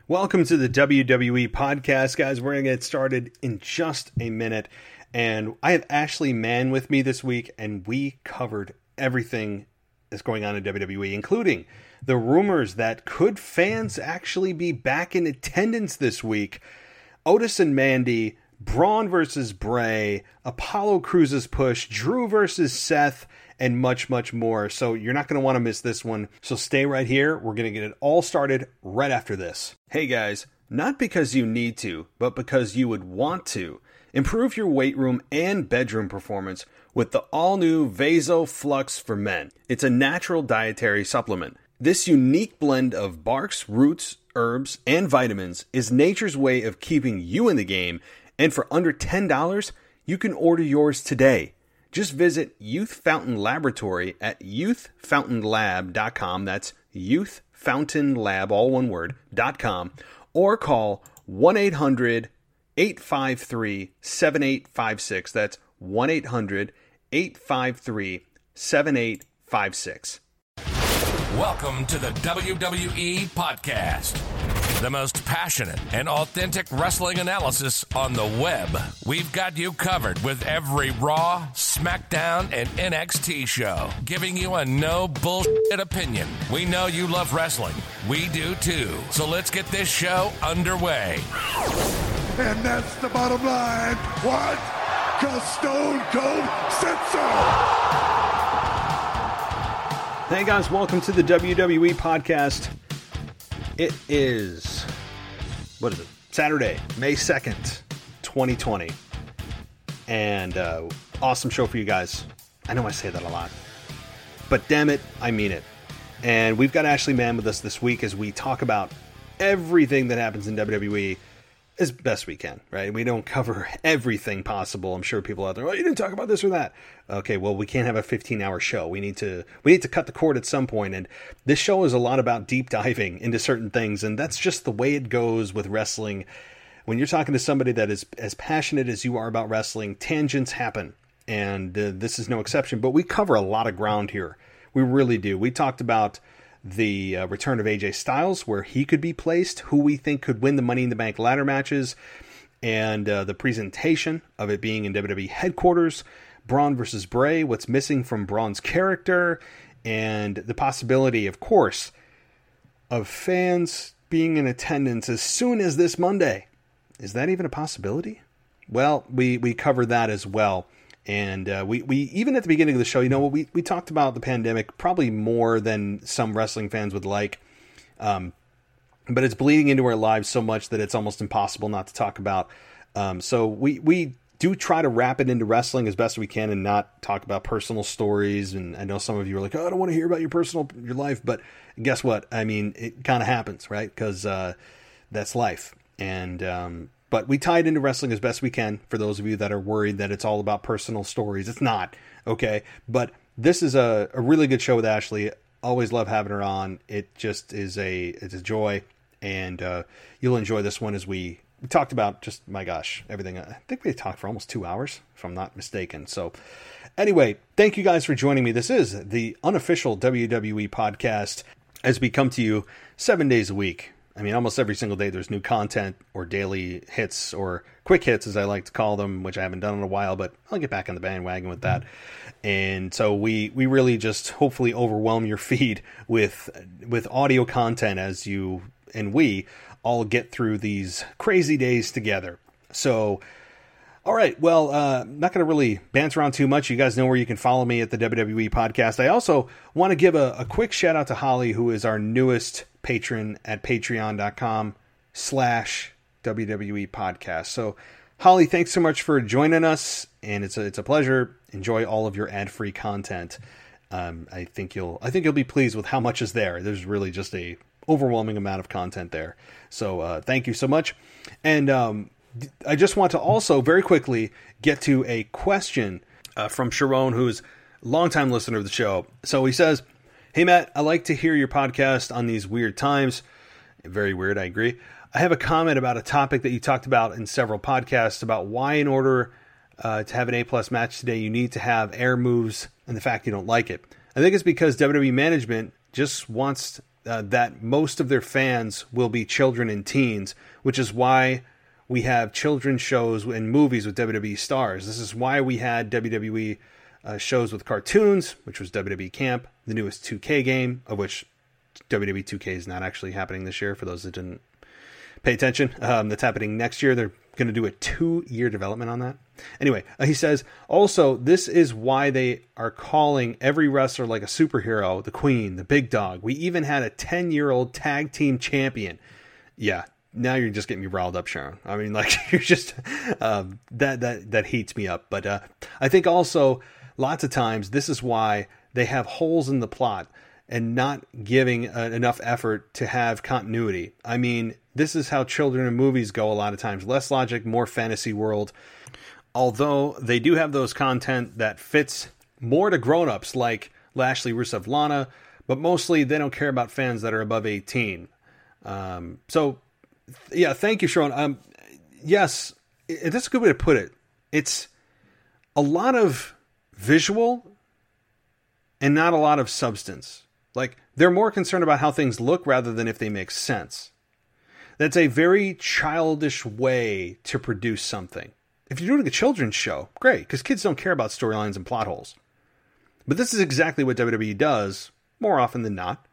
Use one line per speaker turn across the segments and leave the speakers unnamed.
Welcome to the WWE podcast, guys. We're going to get started in just a minute. And I have Ashley Mann with me this week, and we covered everything that's going on in WWE, including the rumors that could fans actually be back in attendance this week, Otis and Mandy, Braun versus Bray, Apollo Crews' push, Drew versus Seth, and much, much more. So you're not going to want to miss this one. So stay right here. We're going to get it all started right after this. Hey guys, not because you need to, but because you would want to. Improve your weight room and bedroom performance with the all-new Vaso Flux for Men. It's a natural dietary supplement. This unique blend of barks, roots, herbs, and vitamins is nature's way of keeping you in the game. And for under $10, you can order yours today. Just visit Youth Fountain Laboratory at youthfountainlab.com. That's youthfountainlab, all one word, .com. Or call 1-800-853-7856. That's 1-800-853-7856.
Welcome to the WWE Podcast, the most passionate and authentic wrestling analysis on the web. We've got you covered with every Raw, SmackDown, and NXT show, giving you a no bullshit opinion. We know you love wrestling. We do too. So let's get this show underway.
And that's the bottom line. What? 'Cause Stone Cold said so.
Hey guys, welcome to the WWE podcast. It is, Saturday, May 2nd, 2020. And awesome show for you guys. I know I say that a lot, but damn it, I mean it. And we've got Ashley Mann with us this week as we talk about everything that happens in WWE as best we can, right? We don't cover everything possible. I'm sure people out there, oh, you didn't talk about this or that. Okay, well, we can't have a 15-hour show. We need to cut the cord at some point, and this show is a lot about deep diving into certain things, and that's just the way it goes with wrestling. When you're talking to somebody that is as passionate as you are about wrestling, tangents happen, and this is no exception, but we cover a lot of ground here. We really do. We talked about the return of AJ Styles, where he could be placed, who we think could win the Money in the Bank ladder matches, and the presentation of it being in WWE headquarters, Braun versus Bray, what's missing from Braun's character, and the possibility, of course, of fans being in attendance as soon as this Monday. Is that even a possibility? Well, we cover that as well. And we even at the beginning of the show, you know, we talked about the pandemic probably more than some wrestling fans would like. But it's bleeding into our lives so much that it's almost impossible not to talk about. So we do try to wrap it into wrestling as best we can and not talk about personal stories. And I know some of you are like, oh, I don't want to hear about your life. But guess what? I mean, it kind of happens, right? Because that's life. And but we tie it into wrestling as best we can for those of you that are worried that it's all about personal stories. It's not, okay? But this is a really good show with Ashley. Always love having her on. It just is it's a joy, and you'll enjoy this one as we talked about just, my gosh, everything. I think we talked for almost 2 hours, if I'm not mistaken. So anyway, thank you guys for joining me. This is the unofficial WWE podcast as we come to you 7 days a week. I mean, almost every single day there's new content or daily hits or quick hits, as I like to call them, which I haven't done in a while, but I'll get back on the bandwagon with that. And so we really just hopefully overwhelm your feed with audio content as you and we all get through these crazy days together. So, all right, well, not going to really banter around too much. You guys know where you can follow me at the WWE Podcast. I also want to give a quick shout out to Holly, who is our newest patron at patreon.com/WWE Podcast. So, Holly, thanks so much for joining us, and it's a pleasure. Enjoy all of your ad-free content. I think you'll be pleased with how much is there. There's really just a overwhelming amount of content there. So, thank you so much. And I just want to also very quickly get to a question from Sharon, who's a longtime listener of the show. So he says, "Hey Matt, I like to hear your podcast on these weird times." Very weird, I agree. "I have a comment about a topic that you talked about in several podcasts about why in order to have an A+ match today, you need to have air moves and the fact you don't like it. I think it's because WWE management just wants that most of their fans will be children and teens, which is why we have children's shows and movies with WWE stars. This is why we had WWE shows with cartoons, which was WWE Camp, the newest 2K game, of which WWE 2K is not actually happening this year, for those that didn't pay attention. That's happening next year. They're going to do a 2-year development on that. Anyway, he says, also, this is why they are calling every wrestler like a superhero, the Queen, the Big Dog. We even had a 10-year-old tag team champion. Yeah, now you're just getting me riled up, Sharon. I mean, like, you're just, that heats me up. But I think also, lots of times, this is why they have holes in the plot and not giving enough effort to have continuity. I mean, this is how children in movies go a lot of times. Less logic, more fantasy world. Although they do have those content that fits more to grown-ups like Lashley, Rusev, Lana, but mostly they don't care about fans that are above 18. So, yeah, thank you, Sharon. Yes, that's a good way to put it. It's a lot of visual and not a lot of substance. Like, they're more concerned about how things look rather than if they make sense. That's a very childish way to produce something. If you're doing a children's show, great, because kids don't care about storylines and plot holes. But this is exactly what WWE does, more often than not,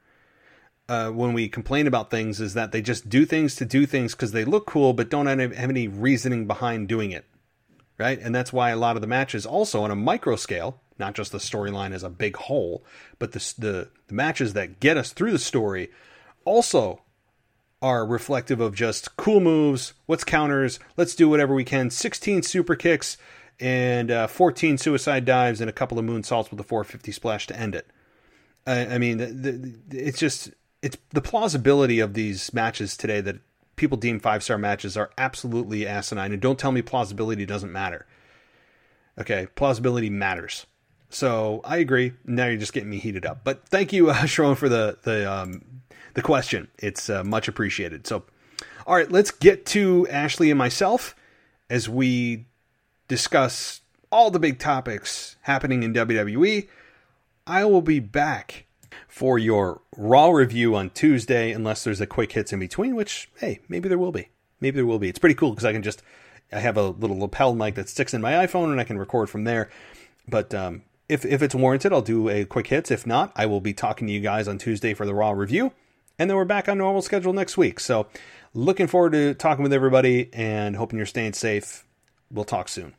when we complain about things, is that they just do things to do things because they look cool, but don't have any reasoning behind doing it. Right? And that's why a lot of the matches also on a micro scale, not just the storyline as a big whole, but the matches that get us through the story also are reflective of just cool moves, what's counters, let's do whatever we can, 16 super kicks, and 14 suicide dives, and a couple of moonsaults with a 450 splash to end it. I mean, it's the plausibility of these matches today that people deem 5-star matches are absolutely asinine, and don't tell me plausibility doesn't matter. Okay, plausibility matters. So I agree. Now you're just getting me heated up. But thank you, Sharon, for the question. It's much appreciated. So, all right, let's get to Ashley and myself as we discuss all the big topics happening in WWE. I will be back for your Raw review on Tuesday, unless there's a quick hits in between, which, hey, maybe there will be. Maybe there will be. It's pretty cool because I have a little lapel mic that sticks in my iPhone and I can record from there. But if it's warranted, I'll do a quick hits. If not, I will be talking to you guys on Tuesday for the Raw review. And then we're back on normal schedule next week. So looking forward to talking with everybody and hoping you're staying safe. We'll talk soon.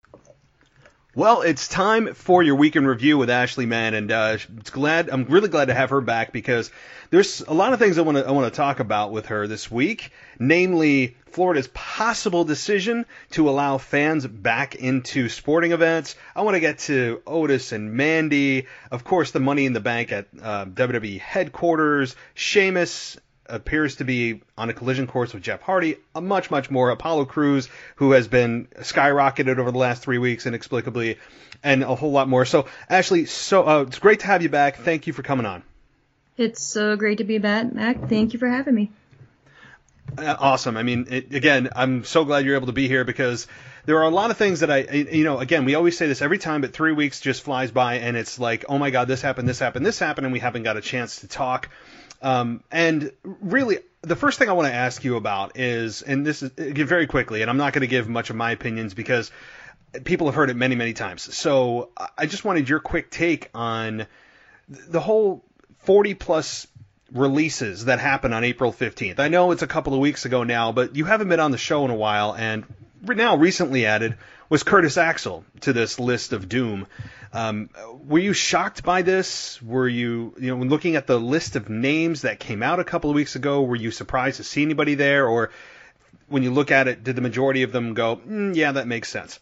Well, it's time for your weekend review with Ashley Mann, and I'm really glad to have her back because there's a lot of things I want to talk about with her this week, namely Florida's possible decision to allow fans back into sporting events. I want to get to Otis and Mandy, of course, the Money in the Bank at WWE headquarters, Sheamus appears to be on a collision course with Jeff Hardy, much, much more. Apollo Crews, who has been skyrocketed over the last 3 weeks inexplicably, and a whole lot more. So, Ashley, it's great to have you back. Thank you for coming on.
It's so great to be back, Mac. Thank you for having me.
Awesome. I mean, again, I'm so glad you're able to be here because there are a lot of things that again, we always say this every time, but 3 weeks just flies by, and it's like, oh my God, this happened, and we haven't got a chance to talk. And really, the first thing I want to ask you about is, and this is very quickly, and I'm not going to give much of my opinions because people have heard it many, many times. So I just wanted your quick take on the whole 40-plus releases that happened on April 15th. I know it's a couple of weeks ago now, but you haven't been on the show in a while, and now recently added was Curtis Axel to this list of doom. Were you shocked by this? Were you, when looking at the list of names that came out a couple of weeks ago, were you surprised to see anybody there? Or when you look at it, did the majority of them go, yeah, that makes sense?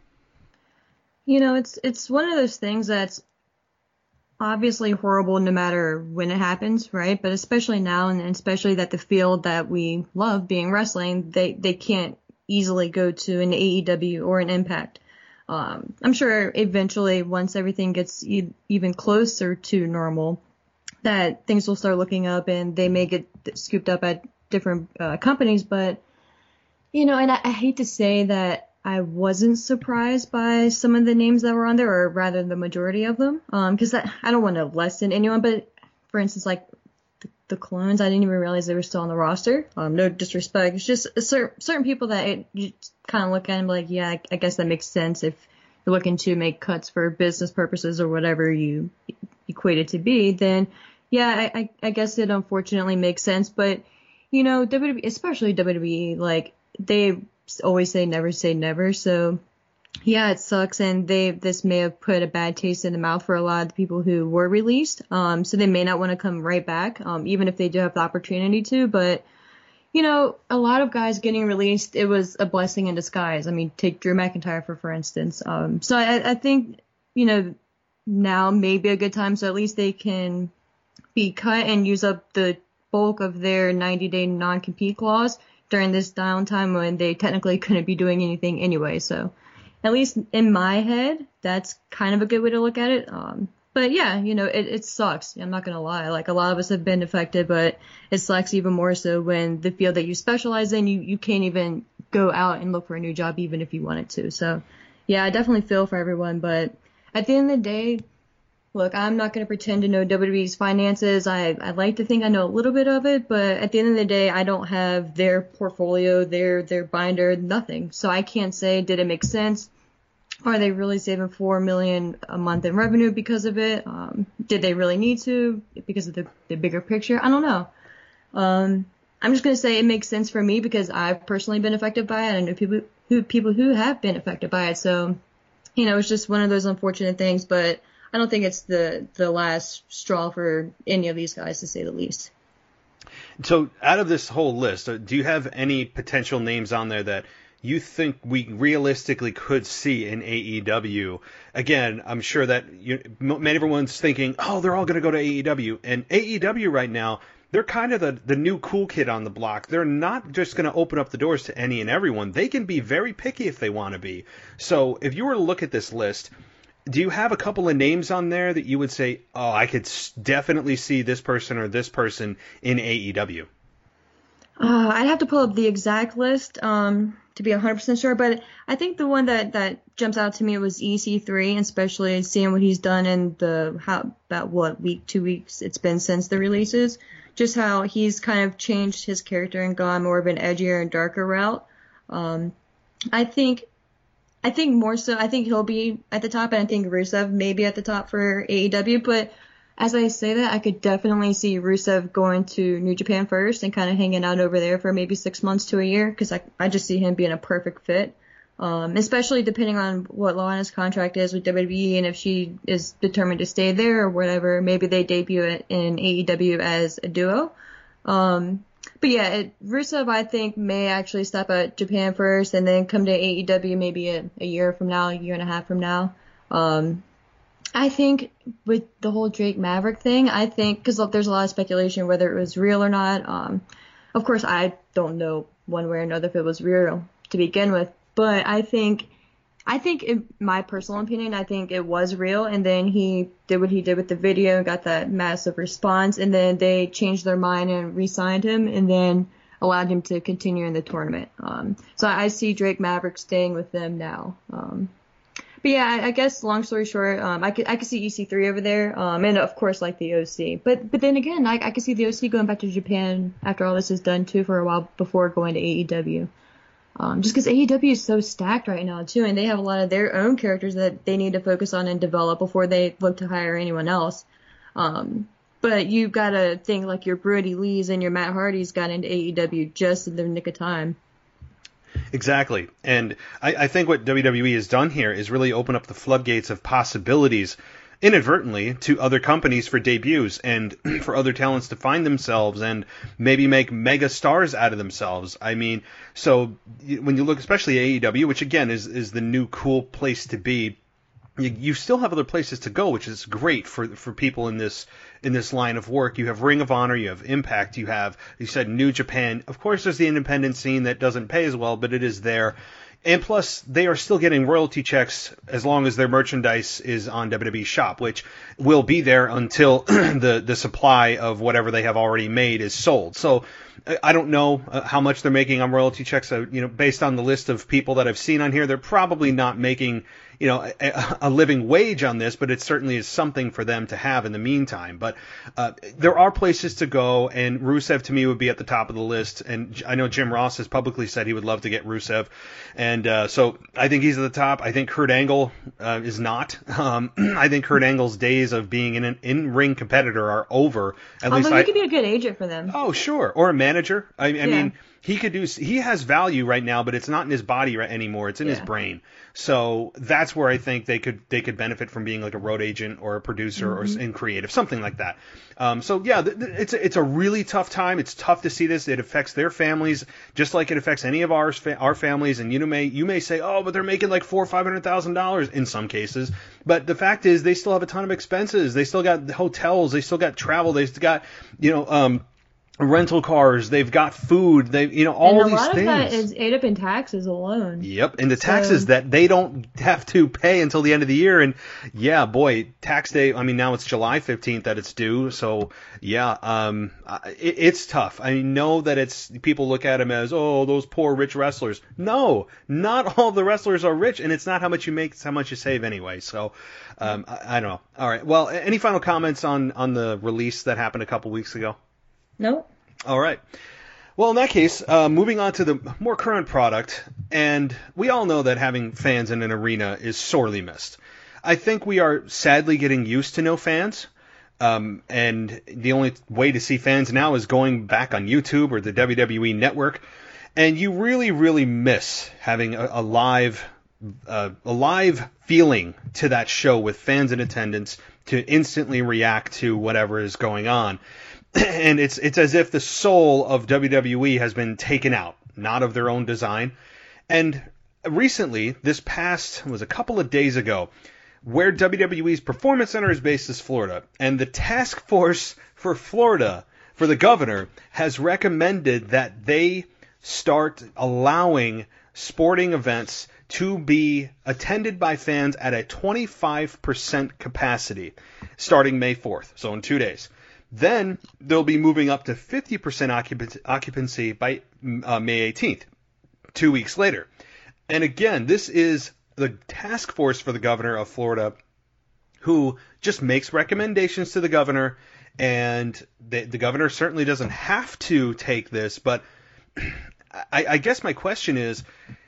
It's one of those things that's obviously horrible no matter when it happens, right? But especially now, and especially that the field that we love, being wrestling, they can't easily go to an AEW or an Impact. I'm sure eventually, once everything gets even closer to normal, that things will start looking up and they may get scooped up at different companies. But, and I hate to say that I wasn't surprised by some of the names that were on there, or rather the majority of them, because I don't want to lessen anyone. But for instance, like the clones. I didn't even realize they were still on the roster. No disrespect. It's just certain people that you kind of look at and be like, yeah, I guess that makes sense if you're looking to make cuts for business purposes or whatever you equate it to be. Then, yeah, I guess it unfortunately makes sense. But, you know, WWE, especially WWE, like, they always say never. So, yeah, it sucks, and this may have put a bad taste in the mouth for a lot of the people who were released. So they may not want to come right back, even if they do have the opportunity to. But, you know, a lot of guys getting released, it was a blessing in disguise. I mean, take Drew McIntyre for instance. So I think, you know, now may be a good time, so at least they can be cut and use up the bulk of their 90-day non-compete clause during this downtime when they technically couldn't be doing anything anyway. So at least in my head, that's kind of a good way to look at it. But yeah, you know, it sucks. I'm not going to lie. Like, a lot of us have been affected, but it sucks even more so when the field that you specialize in, you can't even go out and look for a new job even if you wanted to. So yeah, I definitely feel for everyone. But at the end of the day, look, I'm not going to pretend to know WWE's finances. I like to think I know a little bit of it, but at the end of the day, I don't have their portfolio, their binder, nothing. So I can't say, did it make sense? Are they really saving $4 million a month in revenue because of it? Did they really need to because of the bigger picture? I don't know. I'm just going to say it makes sense for me because I've personally been affected by it. I know people who have been affected by it. So, you know, it's just one of those unfortunate things, but I don't think it's the last straw for any of these guys, to say the least.
So out of this whole list, do you have any potential names on there that you think we realistically could see in AEW? Again, I'm sure that everyone's thinking, oh, they're all going to go to AEW. And AEW right now, they're kind of the new cool kid on the block. They're not just going to open up the doors to any and everyone. They can be very picky if they want to be. So if you were to look at this list, do you have a couple of names on there that you would say, oh, I could definitely see this person or this person in AEW?
I'd have to pull up the exact list to be 100% sure, but I think the one that jumps out to me was EC3, especially seeing what he's done in about 2 weeks it's been since the releases, just how he's kind of changed his character and gone more of an edgier and darker route. I think more so, I think he'll be at the top, and I think Rusev may be at the top for AEW, but as I say that, I could definitely see Rusev going to New Japan first and kind of hanging out over there for maybe 6 months to a year, because I just see him being a perfect fit, especially depending on what Lana's contract is with WWE, and if she is determined to stay there or whatever, maybe they debut it in AEW as a duo. But yeah, Rusev, I think, may actually stop at Japan first and then come to AEW maybe a year from now, a year and a half from now. I think with the whole Drake Maverick thing, because there's a lot of speculation whether it was real or not. Of course, I don't know one way or another if it was real to begin with, but I think in my personal opinion, I think it was real, and then he did what he did with the video and got that massive response, and then they changed their mind and re-signed him and then allowed him to continue in the tournament. So I see Drake Maverick staying with them now. But yeah, I guess long story short, I could see EC3 over there, and of course like the OC. But then again, I could see the OC going back to Japan after all this is done too for a while before going to AEW. Just because AEW is so stacked right now too, and they have a lot of their own characters that they need to focus on and develop before they look to hire anyone else. But you gotta think like your Brody Lees and your Matt Hardys got into AEW just in the nick of time.
Exactly. And I think what WWE has done here is really open up the floodgates of possibilities inadvertently to other companies for debuts and for other talents to find themselves and maybe make mega stars out of themselves. I mean, so when you look, especially AEW, which again is the new cool place to be, you still have other places to go, which is great for people in this line of work. You have Ring of Honor, you have Impact, you said New Japan. Of course, there's the independent scene that doesn't pay as well, but it is there. And plus, they are still getting royalty checks as long as their merchandise is on WWE Shop, which will be there until the supply of whatever they have already made is sold. So I don't know how much they're making on royalty checks. So, based on the list of people that I've seen on here, they're probably not making, a living wage on this, but it certainly is something for them to have in the meantime. But there are places to go, and Rusev to me would be at the top of the list. And I know Jim Ross has publicly said he would love to get Rusev, and so I think he's at the top. I think Kurt Angle is not. I think Kurt Angle's days of being an in-ring competitor are over.
Although he could be a good agent for them.
Oh, sure, or a manager. I mean, he has value right now, but it's not in his body anymore. It's in his brain. So that's where I think they could benefit from being like a road agent or a producer or in creative, something like that. It's a really tough time. It's tough to see this. It affects their families just like it affects any of our families. And you may say, oh, but they're making like $400,000 or $500,000 in some cases. But the fact is, they still have a ton of expenses. They still got hotels. They still got travel. They've got rental cars, they've got food, all these things. And a lot of
that is ate up in taxes alone.
Yep, and the taxes that they don't have to pay until the end of the year. And yeah, boy, tax day, now it's July 15th that it's due. So yeah, it's tough. I know that people look at them as, oh, those poor rich wrestlers. No, not all the wrestlers are rich, and it's not how much you make, it's how much you save anyway. So I don't know. All right, well, any final comments on the release that happened a couple weeks ago?
Nope.
All right. Well, in that case, moving on to the more current product, and we all know that having fans in an arena is sorely missed. I think we are sadly getting used to no fans, and the only way to see fans now is going back on YouTube or the WWE Network, and you really, really miss having a live feeling to that show with fans in attendance to instantly react to whatever is going on. And it's as if the soul of WWE has been taken out, not of their own design. And recently, this past was a couple of days ago, where WWE's Performance Center is based is Florida, and the task force for Florida, for the governor, has recommended that they start allowing sporting events to be attended by fans at a 25% capacity starting May 4th, so in 2 days. Then they'll be moving up to 50% occupancy by May 18th, 2 weeks later. And again, this is the task force for the governor of Florida, who just makes recommendations to the governor, and the governor certainly doesn't have to take this, but I guess my question is,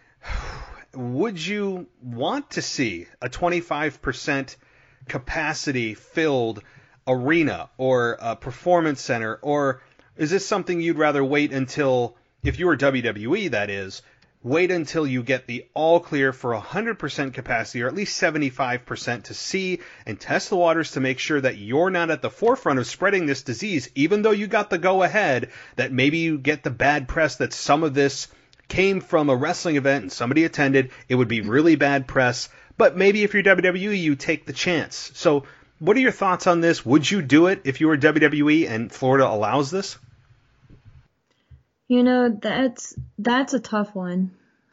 would you want to see a 25% capacity filled arena or a performance center, or is this something you'd rather wait until, if you were WWE, that is, wait until you get the all clear for 100% capacity or at least 75% to see and test the waters to make sure that you're not at the forefront of spreading this disease, even though you got the go ahead, that maybe you get the bad press that some of this came from a wrestling event and somebody attended. It would be really bad press, but maybe if you're WWE, you take the chance. So what are your thoughts on this? Would you do it if you were WWE and Florida allows this?
That's a tough one.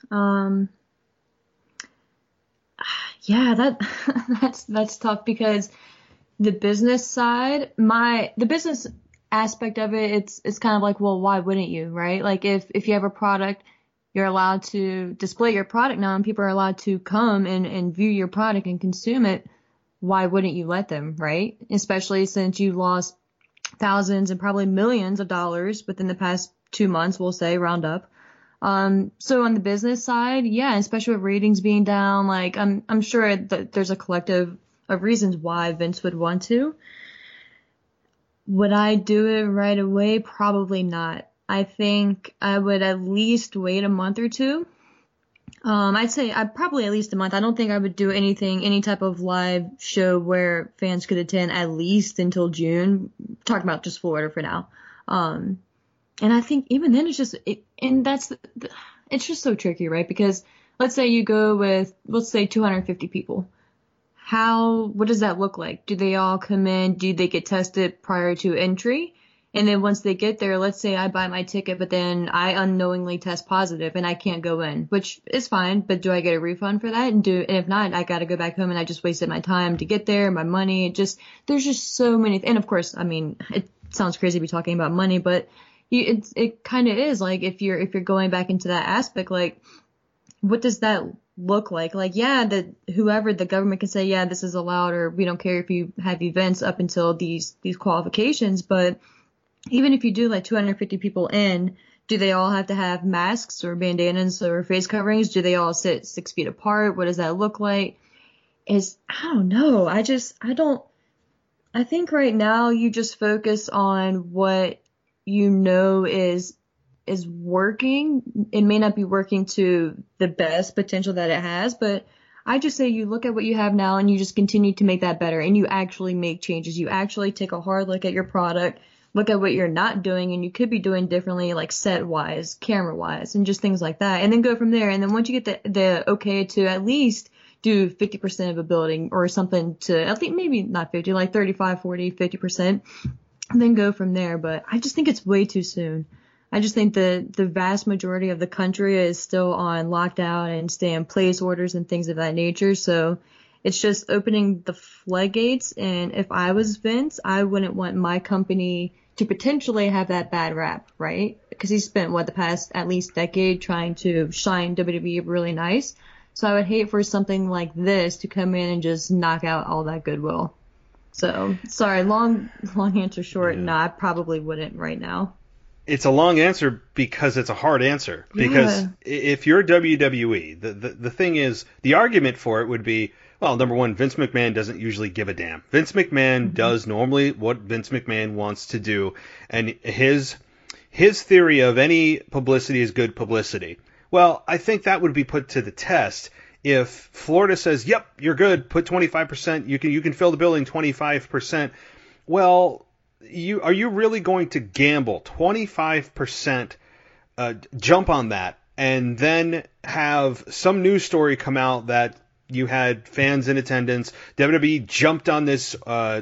That's tough because the business side, the business aspect of it, it's kind of like, well, why wouldn't you, right? Like if you have a product, you're allowed to display your product now and people are allowed to come and view your product and consume it. Why wouldn't you let them, right? Especially since you lost thousands and probably millions of dollars within the past 2 months, we'll say, round up. So on the business side, yeah, especially with ratings being down, like I'm sure that there's a collective of reasons why Vince would want to. Would I do it right away? Probably not. I think I would at least wait a month or two. I'd say I'd probably at least a month. I don't think I would do any type of live show where fans could attend at least until June. Talking about just Florida for now. And I think even then it's just so tricky, right? Because let's say you go with, let's say 250 people. What does that look like? Do they all come in? Do they get tested prior to entry? And then once they get there, let's say I buy my ticket, but then I unknowingly test positive and I can't go in, which is fine. But do I get a refund for that? And if not, I got to go back home and I just wasted my time to get there, my money. There's just so many. And of course, I mean, it sounds crazy to be talking about money, but it kind of is like if you're going back into that aspect, like what does that look like? Like, yeah, whoever the government can say, yeah, this is allowed, or we don't care if you have events up until these qualifications. But even if you do like 250 people in, do they all have to have masks or bandanas or face coverings? Do they all sit 6 feet apart? What does that look like? I don't know. I think right now you just focus on what you know is working. It may not be working to the best potential that it has, but I just say you look at what you have now and you just continue to make that better, and you actually make changes. You actually take a hard look at your product, look at what you're not doing and you could be doing differently, like set wise, camera wise, and just things like that, and then go from there. And then once you get the okay to at least do 50% of a building or something, to at least maybe not 50, like 35, 40, 50%, and then go from there. But I just think it's way too soon. I just think the vast majority of the country is still on lockdown and stay in place orders and things of that nature. So it's just opening the floodgates. And if I was Vince, I wouldn't want my company to potentially have that bad rap, right? Because he spent, the past at least decade trying to shine WWE really nice. So I would hate for something like this to come in and just knock out all that goodwill. So, sorry, long answer short, no, I probably wouldn't right now.
It's a long answer because it's a hard answer. Because if you're WWE, the thing is, the argument for it would be, well, number one, Vince McMahon doesn't usually give a damn. Vince McMahon does normally what Vince McMahon wants to do, and his theory of any publicity is good publicity. Well, I think that would be put to the test if Florida says, "Yep, you're good. Put 25%. You can fill the building 25%." Well, are you really going to gamble 25%, jump on that, and then have some news story come out that you had fans in attendance? WWE jumped on this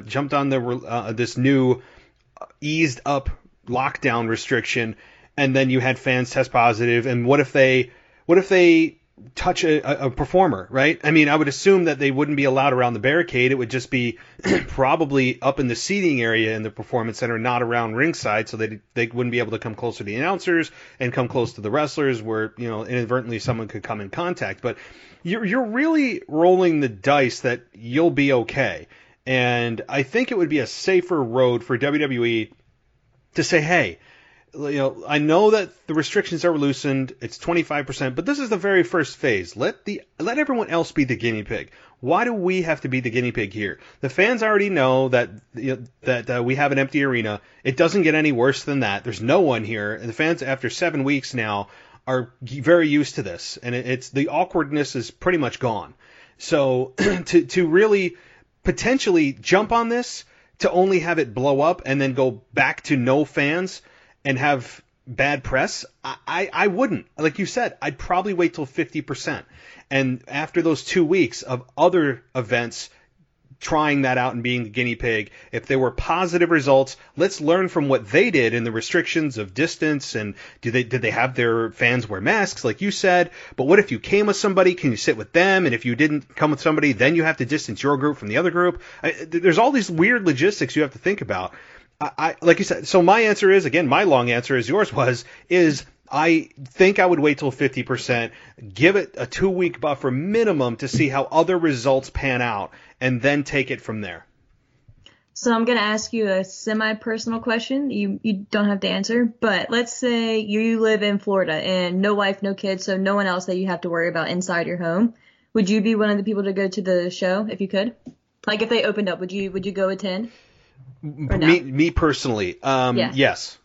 new eased up lockdown restriction, and then you had fans test positive. And what if they touch a performer, right? I mean, I would assume that they wouldn't be allowed around the barricade. It would just be probably up in the seating area in the performance center, not around ringside, so they wouldn't be able to come close to the announcers and come close to the wrestlers where, inadvertently someone could come in contact. But you're really rolling the dice that you'll be okay. And I think it would be a safer road for WWE to say, hey, I know that the restrictions are loosened. It's 25%, but this is the very first phase. Let everyone else be the guinea pig. Why do we have to be the guinea pig here? The fans already know that we have an empty arena. It doesn't get any worse than that. There's no one here. And the fans, after 7 weeks now, are very used to this, and it's the awkwardness is pretty much gone. So to really potentially jump on this, to only have it blow up and then go back to no fans and have bad press, I wouldn't. Like you said, I'd probably wait till 50%. And after those 2 weeks of other events trying that out and being the guinea pig, if there were positive results, let's learn from what they did in the restrictions of distance. And did they have their fans wear masks, like you said? But what if you came with somebody? Can you sit with them? And if you didn't come with somebody, then you have to distance your group from the other group. There's all these weird logistics you have to think about. Like you said, so my answer is, again, my long answer as yours was, is I think I would wait till 50%, give it a 2-week buffer minimum to see how other results pan out, and then take it from there.
So I'm going to ask you a semi-personal question. You don't have to answer, but let's say you live in Florida and no wife, no kids, so no one else that you have to worry about inside your home. Would you be one of the people to go to the show if you could? Like if they opened up, would you go attend? No?
Me personally, yes.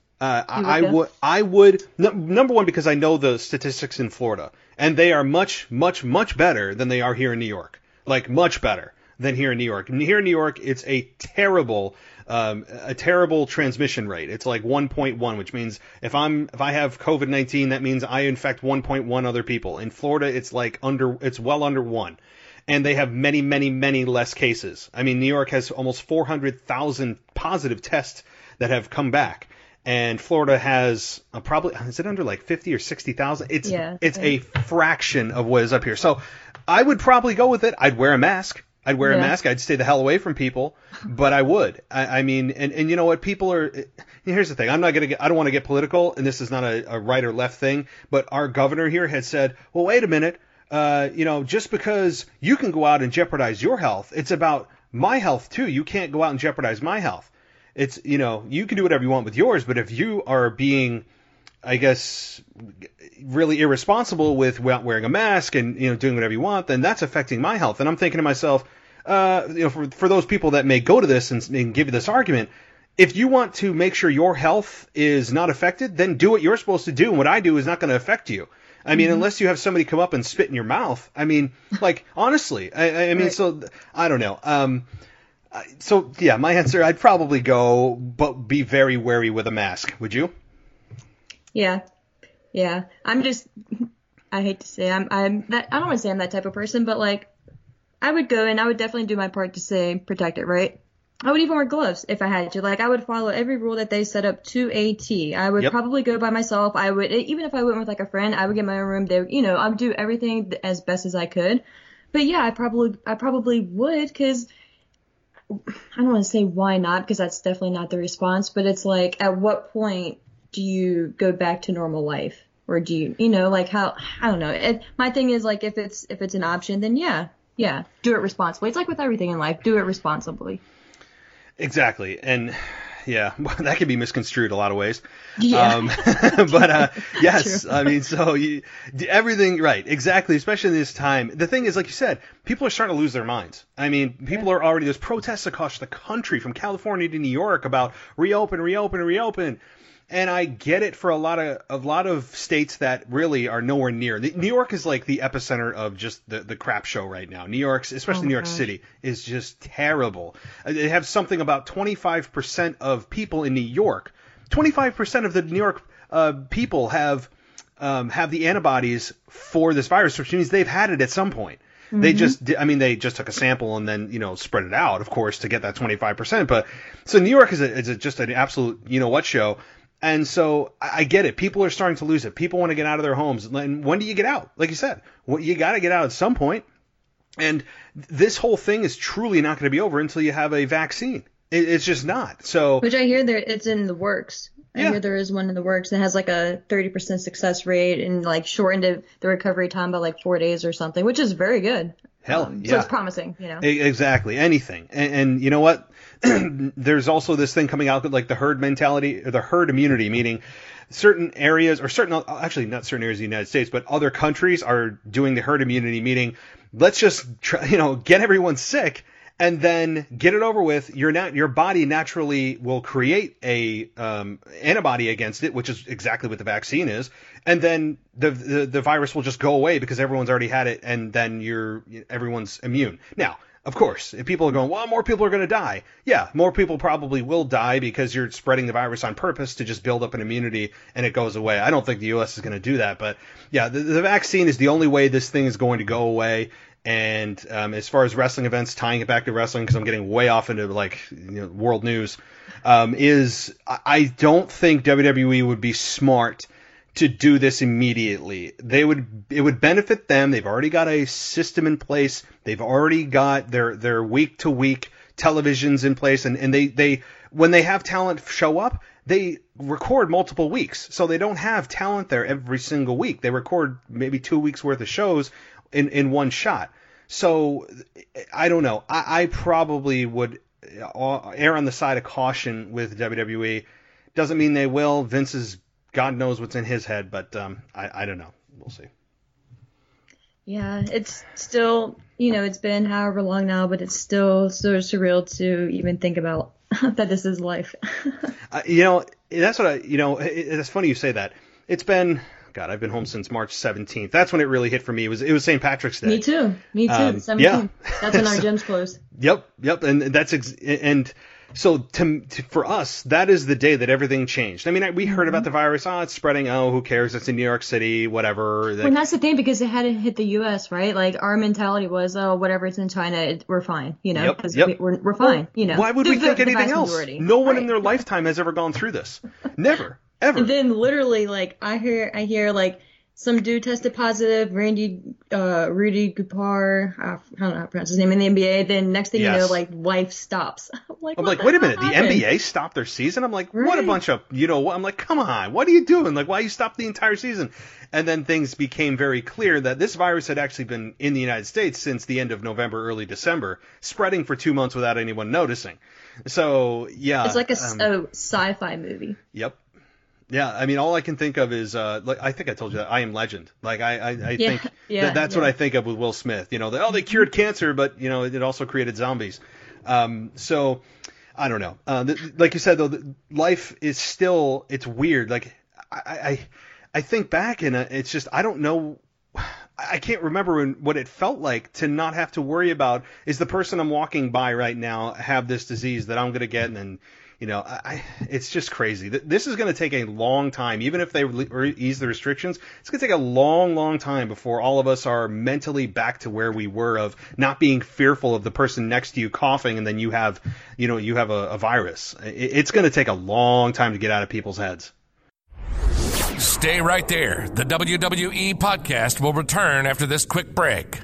I would. Number one, because I know the statistics in Florida, and they are much, much, much better than they are here in New York. Like much better than here in New York. And here in New York, it's a terrible transmission rate. It's like 1.1, which means if I have COVID-19, that means I infect 1.1 other people. In Florida, it's well under 1. And they have many, many, many less cases. I mean, New York has almost 400,000 positive tests that have come back. And Florida has is it under like 50 or 60,000? It's a fraction of what is up here. So I would probably go with it. I'd wear a mask. A mask. I'd stay the hell away from people, but I would. I mean, and you know what? People are, here's the thing. I don't want to get political, and this is not a right or left thing, but our governor here had said, well, wait a minute, just because you can go out and jeopardize your health, it's about my health too. You can't go out and jeopardize my health. It's, you can do whatever you want with yours, but if you are being, I guess, really irresponsible with wearing a mask and, doing whatever you want, then that's affecting my health. And I'm thinking to myself, for those people that may go to this and give you this argument, if you want to make sure your health is not affected, then do what you're supposed to do. And what I do is not going to affect you. I mean, unless you have somebody come up and spit in your mouth. I mean, like, honestly, I mean, right. So I don't know. So yeah, my answer, I'd probably go, but be very wary with a mask. Would you?
Yeah. I'm just, I hate to say I'm that, I don't want to say I'm that type of person, but like, I would go and I would definitely do my part to say protect it, right? I would even wear gloves if I had to. Like, I would follow every rule that they set up to a T. I would probably go by myself. I would, even if I went with like a friend, I would get my own room. I would do everything as best as I could. But yeah, I probably would, because I don't want to say why not, because that's definitely not the response. But it's like, at what point do you go back to normal life? Or do you, like how, I don't know. My thing is, like, if it's an option, then yeah, do it responsibly. It's like with everything in life, do it responsibly.
Exactly. And yeah, that can be misconstrued a lot of ways.
Yeah.
But yes, I mean, so everything, right, exactly, especially in this time. The thing is, like you said, people are starting to lose their minds. I mean, people are already, there's protests across the country from California to New York about reopen. And I get it for a lot of states that really are nowhere near. New York is like the epicenter of just the crap show right now. New York, especially New York City, is just terrible. They have something about 25% of people in New York. 25% of the New York people have the antibodies for this virus, which means they've had it at some point. Mm-hmm. They just took a sample and then, spread it out, of course, to get that 25%. But so New York is just an absolute, what show. And so I get it. People are starting to lose it. People want to get out of their homes. And when do you get out? Like you said, you got to get out at some point. And this whole thing is truly not going to be over until you have a vaccine. It's just not. So,
which I hear it's in the works. I hear there is one in the works that has like a 30% success rate and like shortened the recovery time by like 4 days or something, which is very good.
Hell,
So it's promising,
Exactly. Anything. And you know what? There's also this thing coming out like the herd mentality, or the herd immunity, meaning certain areas, or actually not certain areas of the United States, but other countries are doing the herd immunity, meaning let's just get everyone sick and then get it over with. Your body naturally will create a antibody against it, which is exactly what the vaccine is. And then the virus will just go away because everyone's already had it, and then everyone's immune. Now, of course, if people are going, well, more people are going to die. Yeah, more people probably will die because you're spreading the virus on purpose to just build up an immunity and it goes away. I don't think the U.S. is going to do that. But yeah, the vaccine is the only way this thing is going to go away. And as far as wrestling events, tying it back to wrestling, because I'm getting way off into world news, I don't think WWE would be smart to do this immediately. It would benefit them. They've already got a system in place. They've already got their week to week televisions in place, and they when they have talent show up, they record multiple weeks. So they don't have talent there every single week. They record maybe 2 weeks worth of shows in one shot. So I don't know. I probably would err on the side of caution with WWE. Doesn't mean they will. Vince is, God knows what's in his head, but I don't know. We'll see.
Yeah, it's still, it's been however long now, but it's still so surreal to even think about that this is life.
That's what it's funny you say that. It's been, God, I've been home since March 17th. That's when it really hit for me. It was St. Patrick's Day.
Me too. 17th. Yeah. That's when our gyms closed.
Yep. And that's so for us, that is the day that everything changed. I mean, we heard about the virus. Oh, it's spreading. Oh, who cares? It's in New York City, whatever.
Well, that's the thing, because it hadn't hit the U.S., right? Like, our mentality was, oh, whatever, it's in China, we're fine, because we're fine,
Why would we think anything else? Majority. No one in their lifetime has ever gone through this. Never, ever.
And then literally, like, I hear like, some dude tested positive, Rudy Gobert, I don't know how to pronounce his name, in the NBA. Then next thing you know, like, life stops. I'm like,
wait a minute, the NBA stopped their season? I'm like, what a bunch of, I'm like, come on, what are you doing? Like, why you stop the entire season? And then things became very clear that this virus had actually been in the United States since the end of November, early December, spreading for 2 months without anyone noticing. So, yeah.
It's like a sci-fi movie.
Yep. Yeah, I mean, all I can think of is, like, I think I told you that, I Am Legend. Like, I think that's what I think of with Will Smith. They cured cancer, but, it also created zombies. So, I don't know. Like you said, though, life is still, it's weird. Like, I think back, and it's just, I don't know, I can't remember what it felt like to not have to worry about, is the person I'm walking by right now have this disease that I'm going to get, and then, it's just crazy. This is going to take a long time. Even if they ease the restrictions, it's going to take a long, long time before all of us are mentally back to where we were, of not being fearful of the person next to you coughing and then you have a virus. It's going to take a long time to get out of people's heads.
Stay right there. The WWE podcast will return after this quick break.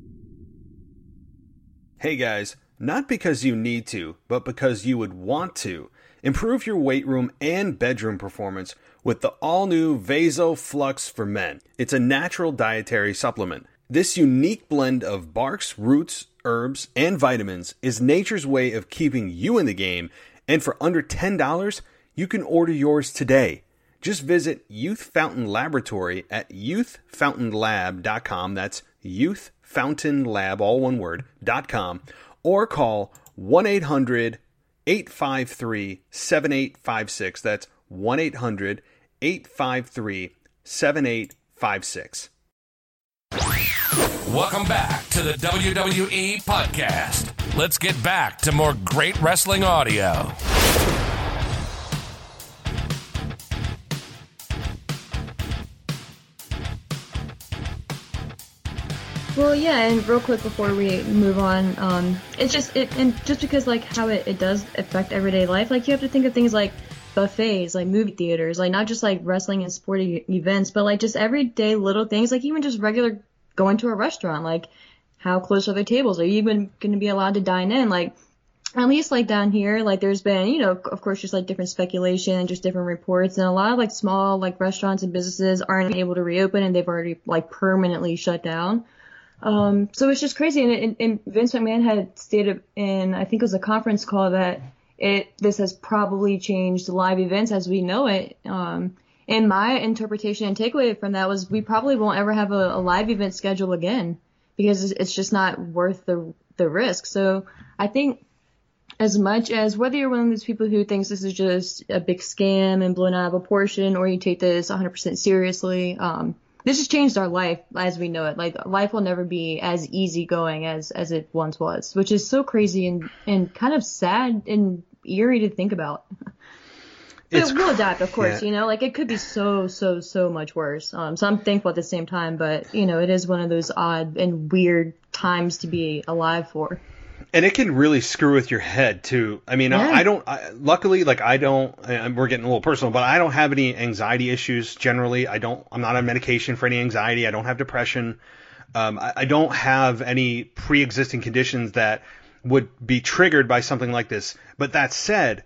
Hey guys. Not because you need to, but because you would want to. Improve your weight room and bedroom performance with the all-new Vaso Flux for Men. It's a natural dietary supplement. This unique blend of barks, roots, herbs, and vitamins is nature's way of keeping you in the game, and for under $10, you can order yours today. Just visit Youth Fountain Laboratory at youthfountainlab.com. That's youthfountainlab, all one word, .com. Or call 1-800-853-7856. That's 1-800-853-7856.
Welcome back to the WWE podcast. Let's get back to more great wrestling audio.
Well, yeah, and real quick before we move on, it's just because like how it does affect everyday life. Like you have to think of things like buffets, like movie theaters, like not just like wrestling and sporting events, but like just everyday little things, like even just regular going to a restaurant. Like how close are the tables? Are you even going to be allowed to dine in? Like at least like down here, like there's been, of course, just like different speculation and just different reports, and a lot of like small like restaurants and businesses aren't able to reopen, and they've already like permanently shut down. So it's just crazy. And Vince McMahon had stated in, I think it was a conference call, that this has probably changed live events as we know it. And my interpretation and takeaway from that was we probably won't ever have a live event schedule again, because it's just not worth the risk. So I think as much as whether you're one of those people who thinks this is just a big scam and blown out of proportion, or you take this 100% seriously, this has changed our life as we know it. Like life will never be as easygoing as it once was, which is so crazy and kind of sad and eerie to think about. But we'll adapt, of course, like it could be so much worse. So I'm thankful at the same time, but it is one of those odd and weird times to be alive for.
And it can really screw with your head too. I mean, yeah. Luckily, like we're getting a little personal, but I don't have any anxiety issues generally. I'm not on medication for any anxiety. I don't have depression. I don't have any pre-existing conditions that would be triggered by something like this. But that said,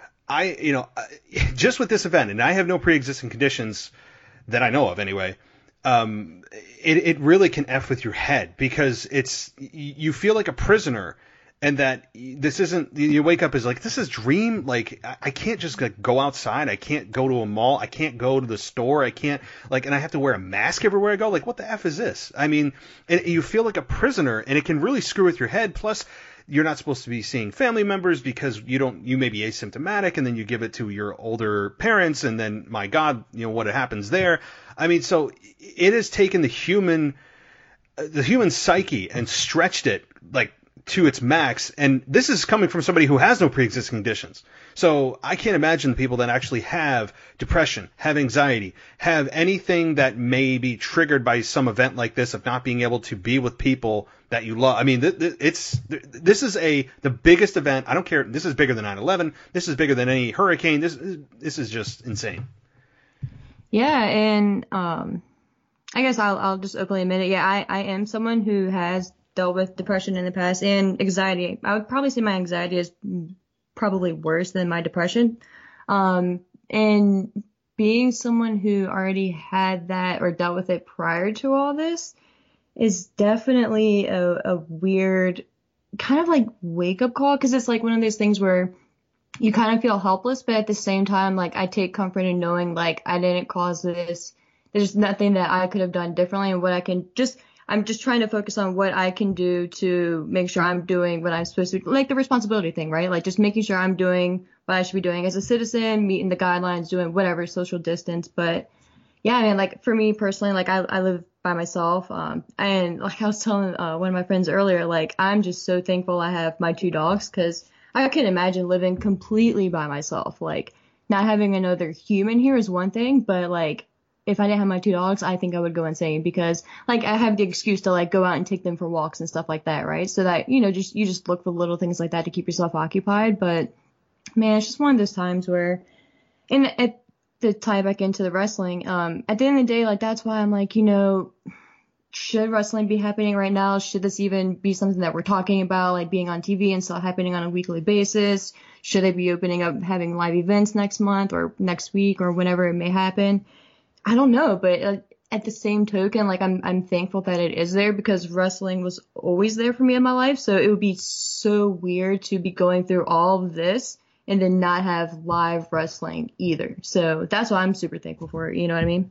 just with this event, and I have no pre-existing conditions that I know of anyway, it really can F with your head, because you feel like a prisoner. And that this isn't, you wake up as like, this is dream. Like, I can't just like go outside. I can't go to a mall. I can't go to the store. I can't and I have to wear a mask everywhere I go. Like, what the F is this? I mean, and you feel like a prisoner, and it can really screw with your head. Plus, you're not supposed to be seeing family members because you may be asymptomatic, and then you give it to your older parents, and then, my God, what happens there. I mean, so it has taken the human psyche and stretched it like to its max, and this is coming from somebody who has no pre-existing conditions. So I can't imagine the people that actually have depression, have anxiety, have anything that may be triggered by some event like this, of not being able to be with people that you love. I mean, this is the biggest event. I don't care. This is bigger than 9/11. This is bigger than any hurricane. This is just insane.
Yeah, and I guess I'll just openly admit it. Yeah, I am someone who has dealt with depression in the past and anxiety. I would probably say my anxiety is probably worse than my depression. And being someone who already had that or dealt with it prior to all this is definitely a weird kind of like wake up call, because it's like one of those things where you kind of feel helpless, but at the same time, like I take comfort in knowing like I didn't cause this. There's nothing that I could have done differently, and what I'm just trying to focus on what I can do to make sure I'm doing what I'm supposed to do, like the responsibility thing, right? Like just making sure I'm doing what I should be doing as a citizen, meeting the guidelines, doing whatever, social distance. But yeah, I mean, like for me personally, like I live by myself. And like I was telling one of my friends earlier, like I'm just so thankful I have my 2 dogs, because I couldn't imagine living completely by myself. Like not having another human here is one thing, but like if I didn't have my 2 dogs, I think I would go insane, because like I have the excuse to like go out and take them for walks and stuff like that, right? So that, you know, you just look for little things like that to keep yourself occupied. But man, it's just one of those times where, and to tie back into the wrestling, at the end of the day, like that's why I'm like, you know, should wrestling be happening right now? Should this even be something that we're talking about, like being on TV and still happening on a weekly basis? Should they be opening up, having live events next month or next week or whenever it may happen? I don't know, but at the same token, like I'm thankful that it is there, because wrestling was always there for me in my life. So it would be so weird to be going through all of this and then not have live wrestling either. So that's why I'm super thankful for it. You know what I mean?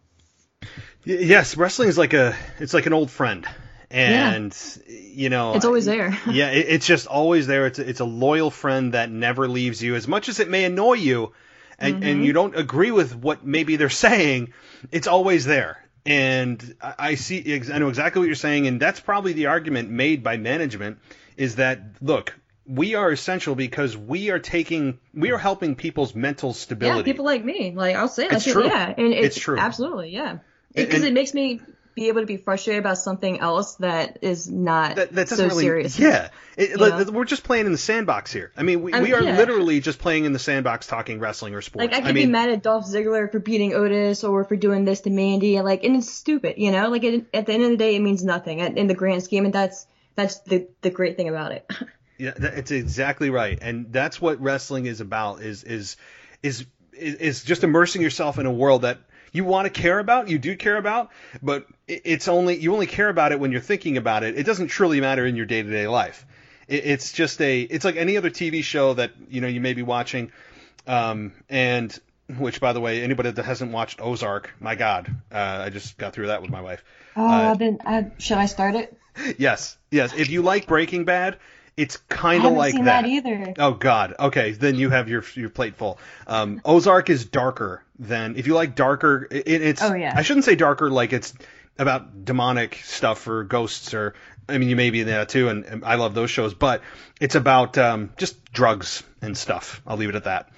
Yes, wrestling is like it's like an old friend. And, you know,
it's always there.
Yeah, it's just always there. It's a loyal friend that never leaves you. As much as it may annoy you, and you don't agree with what maybe they're saying, it's always there. And I know exactly what you're saying, and that's probably the argument made by management, is that, look, we are essential because we are helping people's mental stability.
Yeah, people like me. Like, I'll say that.
It's true.
Yeah, and it's
true.
Absolutely, yeah. Because it makes me be able to be frustrated about something else that is not so serious.
Yeah. We're just playing in the sandbox here. I mean, we are literally just playing in the sandbox talking wrestling or sports.
Like, I could be mad at Dolph Ziggler for beating Otis or for doing this to Mandy, and it's stupid, you know? Like, at the end of the day, it means nothing in the grand scheme, and that's the great thing about it.
Yeah, it's exactly right. And that's what wrestling is about, is just immersing yourself in a world that you want to care about, you do care about, but you only care about it when you're thinking about it. It doesn't truly matter in your day-to-day life. It's like any other TV show that, you know, you may be watching, and which, by the way, anybody that hasn't watched Ozark, my God, I just got through that with my wife.
Should I start it?
Yes. If you like Breaking Bad, it's kind of like that.
I haven't seen that either.
Oh, God. Okay, then you have your plate full. Ozark is darker than... If you like darker... It's.
Oh, yeah.
I shouldn't say darker like it's about demonic stuff or ghosts or... I mean, you may be in that too, and I love those shows. But it's about just drugs and stuff. I'll leave it at that.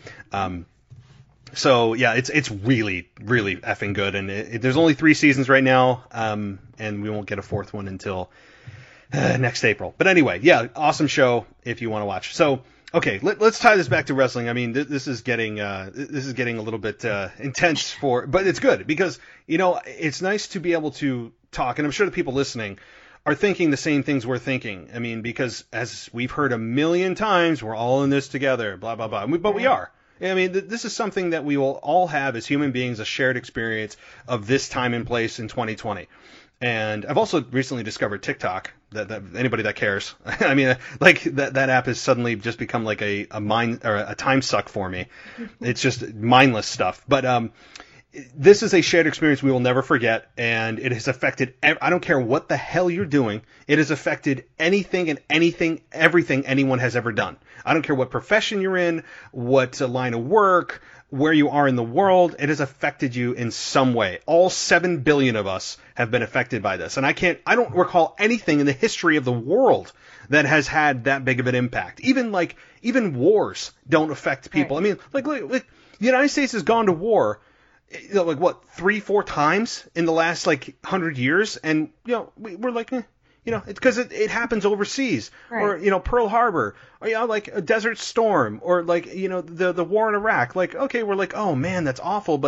So, yeah, it's really, really effing good. And there's only 3 seasons right now, and we won't get a 4th one until... next April. But anyway, yeah, awesome show if you want to watch. So, okay, let's tie this back to wrestling. I mean, this is getting a little bit intense but it's good because, you know, it's nice to be able to talk, and I'm sure the people listening are thinking the same things we're thinking. I mean, because as we've heard a million times, we're all in this together, blah, blah, blah. But we are. I mean, this is something that we will all have as human beings, a shared experience of this time and place in 2020. And I've also recently discovered TikTok. That anybody that cares, I mean, like that app has suddenly just become like a time suck for me. It's just mindless stuff. But this is a shared experience we will never forget, and it has affected. I don't care what the hell you're doing. It has affected everything anyone has ever done. I don't care what profession you're in, what line of work, where you are in the world, it has affected you in some way. All 7 billion of us have been affected by this. And I don't recall anything in the history of the world that has had that big of an impact. Even wars don't affect people. Right. I mean, like the United States has gone to war, you know, like what, 3-4 times in the last 100 years. And, you know, we're like, you know, it's because it happens overseas, right. Or, you know, Pearl Harbor, or, you know, like a Desert Storm, or like, you know, the war in Iraq. Like, okay, we're like, oh man, that's awful, but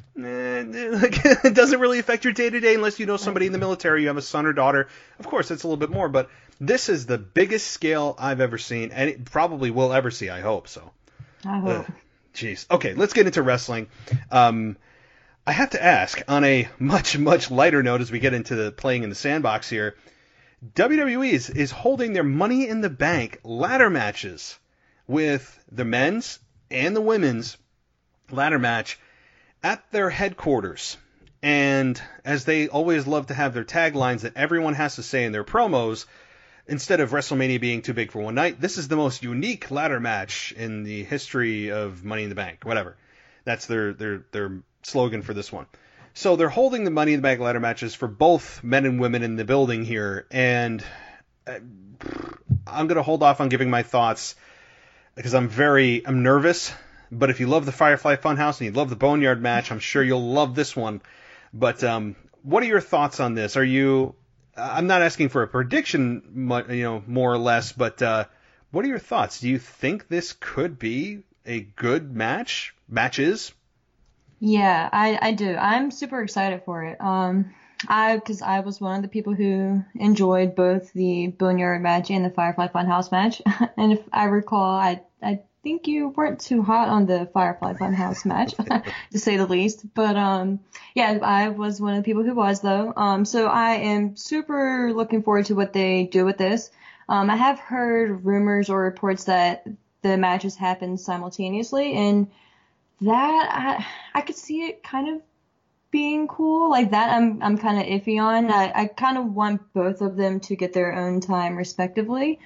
it doesn't really affect your day-to-day unless you know somebody in the military, you have a son or daughter. Of course, it's a little bit more, but this is the biggest scale I've ever seen, and it probably will ever see, I hope so.
I hope.
Jeez. Okay, let's get into wrestling. I have to ask, on a much, much lighter note as we get into the playing in the sandbox here, WWE is holding their Money in the Bank ladder matches with the men's and the women's ladder match at their headquarters. And as they always love to have their taglines that everyone has to say in their promos, instead of WrestleMania being too big for one night, this is the most unique ladder match in the history of Money in the Bank, whatever. That's their slogan for this one. So they're holding the Money in the Bank ladder matches for both men and women in the building here, and I'm going to hold off on giving my thoughts because I'm nervous. But if you love the Firefly Funhouse and you love the Boneyard match, I'm sure you'll love this one. But what are your thoughts on this? I'm not asking for a prediction, more or less, but what are your thoughts? Do you think this could be a good matches?
Yeah, I do. I'm super excited for it. Because I was one of the people who enjoyed both the Boneyard match and the Firefly Funhouse match. And if I recall, I think you weren't too hot on the Firefly Funhouse match, to say the least. But yeah, I was one of the people who was, though. So I am super looking forward to what they do with this. I have heard rumors or reports that the matches happen simultaneously, and that I could see it kind of being cool. Like that I'm kind of iffy on. I kind of want both of them to get their own time respectively.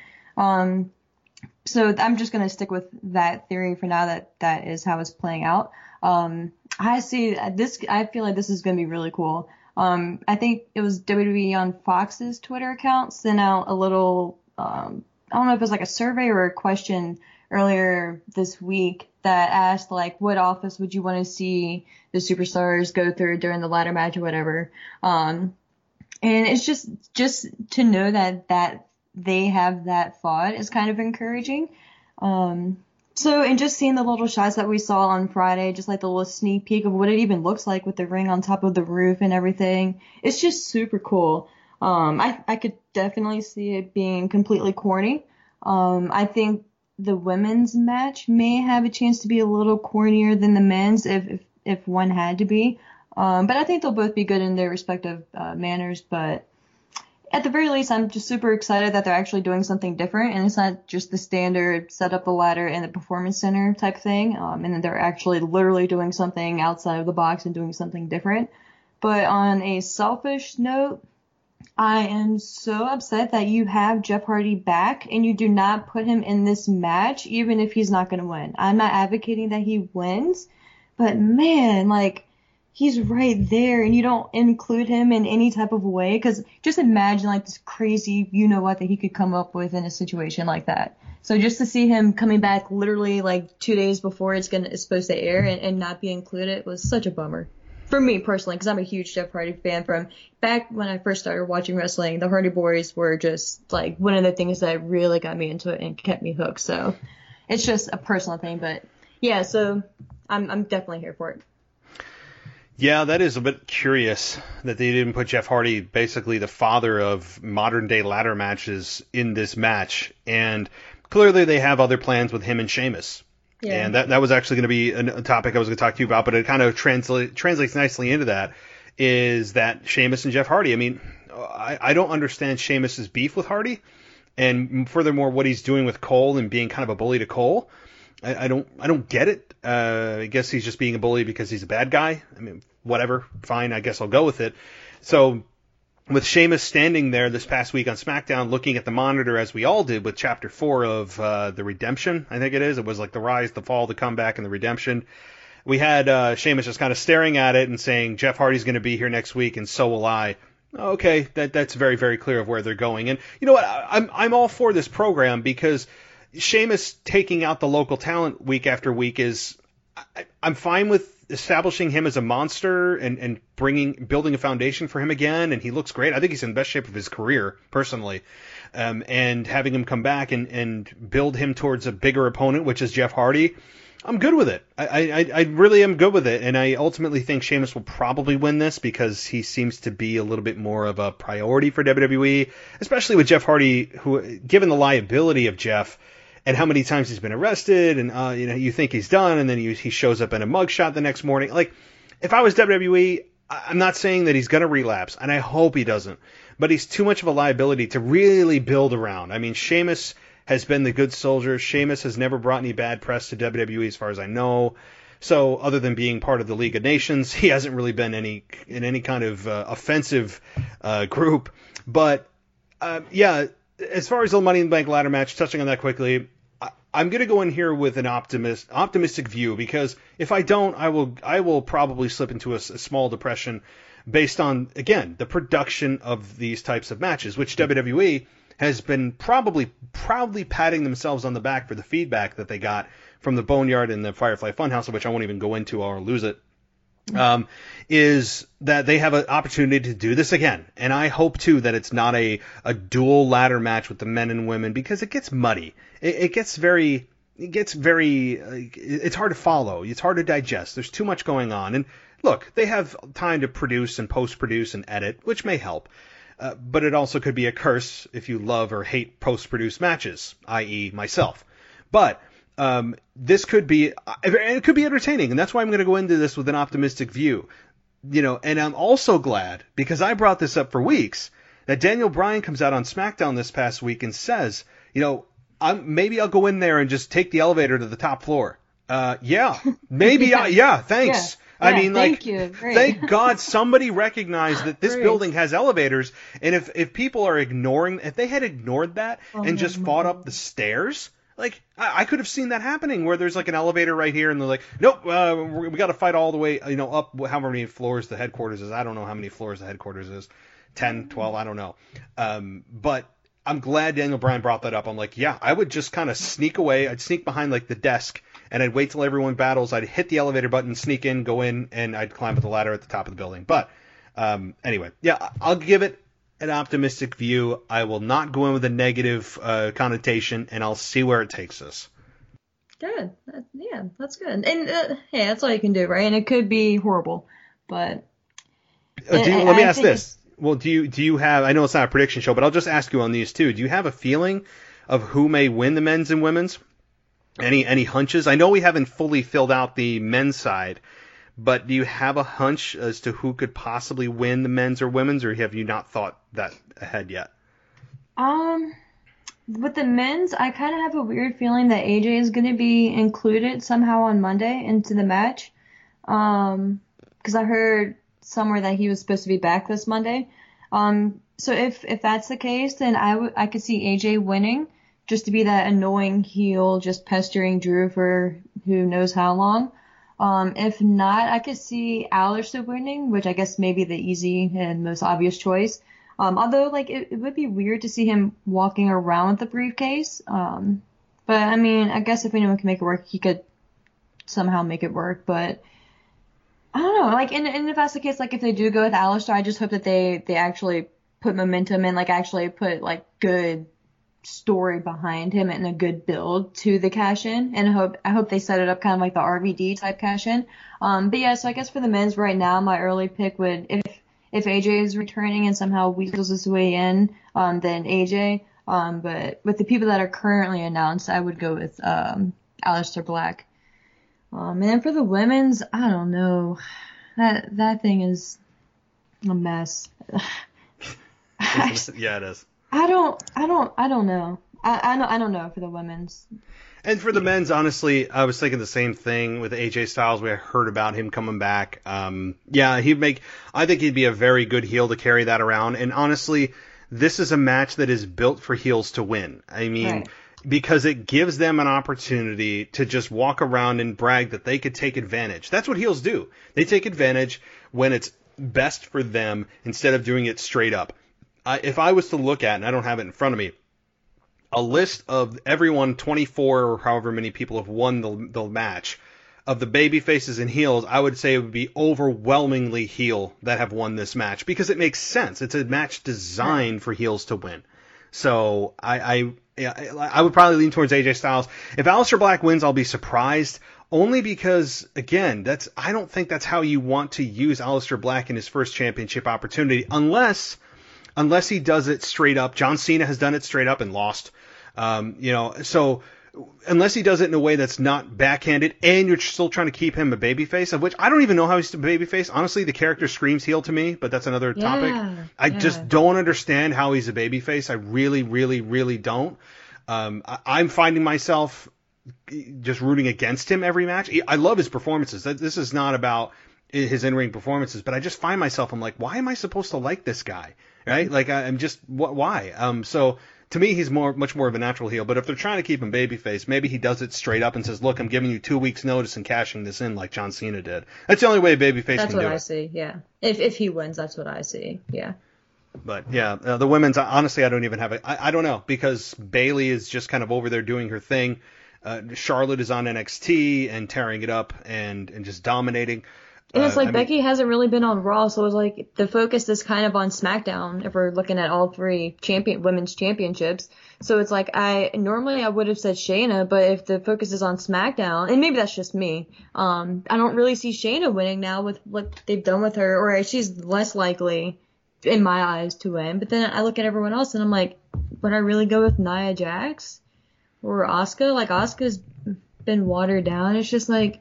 So I'm just going to stick with that theory for now, that is how it's playing out. I see this. I feel like this is going to be really cool. I think it was WWE on Fox's Twitter account sent out a little, I don't know if it was like a survey or a question earlier this week that asked, like, what office would you want to see the superstars go through during the ladder match or whatever. And it's just to know that they have that thought is kind of encouraging. So, and just seeing the little shots that we saw on Friday, just like the little sneak peek of what it even looks like with the ring on top of the roof and everything, it's just super cool. I could definitely see it being completely corny. I think the women's match may have a chance to be a little cornier than the men's if one had to be. But I think they'll both be good in their respective manners. But at the very least, I'm just super excited that they're actually doing something different, and it's not just the standard set up the ladder in the performance center type thing. And then they're actually literally doing something outside of the box and doing something different. But on a selfish note, I am so upset that you have Jeff Hardy back and you do not put him in this match, even if he's not going to win. I'm not advocating that he wins, but man, like, he's right there and you don't include him in any type of way, because just imagine like this crazy that he could come up with in a situation like that. So just to see him coming back literally like 2 days before it's supposed to air and not be included was such a bummer. For me personally, because I'm a huge Jeff Hardy fan. From back when I first started watching wrestling, the Hardy Boys were just like one of the things that really got me into it and kept me hooked. So it's just a personal thing, but yeah, so I'm definitely here for it.
Yeah, that is a bit curious that they didn't put Jeff Hardy, basically the father of modern day ladder matches, in this match. And clearly they have other plans with him and Sheamus. Yeah. And that was actually going to be a topic I was going to talk to you about, but it kind of translates nicely into that, is that Sheamus and Jeff Hardy. I mean, I don't understand Sheamus's beef with Hardy, and furthermore, what he's doing with Cole and being kind of a bully to Cole. I don't get it. I guess he's just being a bully because he's a bad guy. I mean, whatever, fine, I guess I'll go with it. So with Sheamus standing there this past week on SmackDown looking at the monitor, as we all did with Chapter 4 of The Redemption, I think it is. It was like the rise, the fall, the comeback, and the redemption. We had Sheamus just kind of staring at it and saying, Jeff Hardy's going to be here next week, and so will I. Okay, that's very, very clear of where they're going. And you know what? I'm all for this program, because Sheamus taking out the local talent week after week is... I'm fine with establishing him as a monster and building a foundation for him again, and he looks great. I think he's in the best shape of his career, personally. And having him come back and build him towards a bigger opponent, which is Jeff Hardy, I'm good with it. I really am good with it, and I ultimately think Sheamus will probably win this because he seems to be a little bit more of a priority for WWE, especially with Jeff Hardy, who, given the liability of Jeff and how many times he's been arrested, and you think he's done, and then he shows up in a mugshot the next morning. Like, if I was WWE, I'm not saying that he's going to relapse, and I hope he doesn't, but he's too much of a liability to really build around. I mean, Sheamus has been the good soldier. Sheamus has never brought any bad press to WWE as far as I know. So other than being part of the League of Nations, he hasn't really been in any kind of offensive group. But as far as the Money in the Bank ladder match, touching on that quickly, I'm going to go in here with an optimistic view, because if I don't, I will probably slip into a small depression based on, again, the production of these types of matches, which WWE has been probably proudly patting themselves on the back for the feedback that they got from the Boneyard and the Firefly Funhouse, which I won't even go into or lose it, is that they have an opportunity to do this again. And I hope, too, that it's not a dual ladder match with the men and women, because it gets muddy. It gets very, it's hard to follow. It's hard to digest. There's too much going on. And look, they have time to produce and post-produce and edit, which may help. But it also could be a curse if you love or hate post-produced matches, i.e. myself. But this could be, and it could be entertaining, and that's why I'm going to go into this with an optimistic view. And I'm also glad, because I brought this up for weeks, that Daniel Bryan comes out on SmackDown this past week and says, maybe I'll go in there and just take the elevator to the top floor. Yeah, maybe. Yeah, thanks. Yeah. I mean, thank God somebody recognized that this building has elevators, and if people are if they had ignored that and just fought up the stairs, like, I could have seen that happening, where there's like an elevator right here, and they're like, nope, we got to fight all the way, up however many floors the headquarters is. I don't know how many floors the headquarters is, 10, 12, I don't know. But I'm glad Daniel Bryan brought that up. I'm like, yeah, I would just kind of sneak away. I'd sneak behind like the desk, and I'd wait till everyone battles. I'd hit the elevator button, sneak in, go in, and I'd climb up the ladder at the top of the building. But anyway, yeah, I'll give it an optimistic view. I will not go in with a negative connotation, and I'll see where it takes us.
Good. Yeah, that's good. And hey, that's all you can do, right? And it could be horrible, but
let me ask this. Well, do you have, I know it's not a prediction show, but I'll just ask you on these two. Do you have a feeling of who may win the men's and women's? Any hunches? I know we haven't fully filled out the men's side, but do you have a hunch as to who could possibly win the men's or women's, or have you not thought that ahead yet?
With the men's, I kind of have a weird feeling that AJ is going to be included somehow on Monday into the match. Because I heard somewhere that he was supposed to be back this Monday. So if that's the case, then I could see AJ winning, just to be that annoying heel, just pestering Drew for who knows how long. If not, I could see Aleister winning, which I guess may be the easy and most obvious choice. Although, like, it would be weird to see him walking around with the briefcase. But I mean, I guess if anyone can make it work, he could somehow make it work. But I don't know, like, and if that's the case, like, if they do go with Aleister, I just hope that they actually put momentum and, like, actually put, like, good story behind him and a good build to the cash-in. And I hope they set it up kind of like the RVD type cash-in. But yeah, so I guess for the men's right now, my early pick would, if AJ is returning and somehow weasels his way in, then AJ. But with the people that are currently announced, I would go with Aleister Black. And then for the women's, I don't know. That thing is a mess.
Yeah, it is.
I don't know. I don't know for the women's.
And for the men's, honestly, I was thinking the same thing with AJ Styles. We heard about him coming back. Yeah, I think he'd be a very good heel to carry that around. And honestly, this is a match that is built for heels to win. I mean, right. Because it gives them an opportunity to just walk around and brag that they could take advantage. That's what heels do. They take advantage when it's best for them instead of doing it straight up. If I was to look at, and I don't have it in front of me, a list of everyone, 24 or however many people have won the match, of the baby faces and heels, I would say it would be overwhelmingly heel that have won this match, because it makes sense. It's a match designed for heels to win. So I would probably lean towards AJ Styles. If Aleister Black wins, I'll be surprised, Only because, again, I don't think that's how you want to use Aleister Black in his first championship opportunity, unless he does it straight up. John Cena has done it straight up and lost. So unless he does it in a way that's not backhanded and you're still trying to keep him a babyface, of which I don't even know how he's a babyface. Honestly, the character screams heel to me, but that's another topic. I just don't understand how he's a babyface. I really, really, really don't. I'm finding myself just rooting against him every match. I love his performances. This is not about his in-ring performances, but I just find myself, I'm like, why am I supposed to like this guy? Right? Like, I'm just, why? So to me, he's much more of a natural heel. But if they're trying to keep him babyface, maybe he does it straight up and says, look, I'm giving you 2 weeks notice and cashing this in like John Cena did. That's the only way a babyface can do it.
That's what I see, yeah. If he wins, that's what I see, yeah.
But yeah, the women's, honestly, I don't even have I don't know, because Bayley is just kind of over there doing her thing. Charlotte is on NXT and tearing it up and just dominating.
And it's like Becky hasn't really been on Raw, so it's like the focus is kind of on SmackDown if we're looking at all three women's championships. So it's like I would have said Shayna, but if the focus is on SmackDown, and maybe that's just me, I don't really see Shayna winning now with what they've done with her, or she's less likely in my eyes to win. But then I look at everyone else and I'm like, would I really go with Nia Jax or Asuka? Like Asuka's been watered down. It's just like,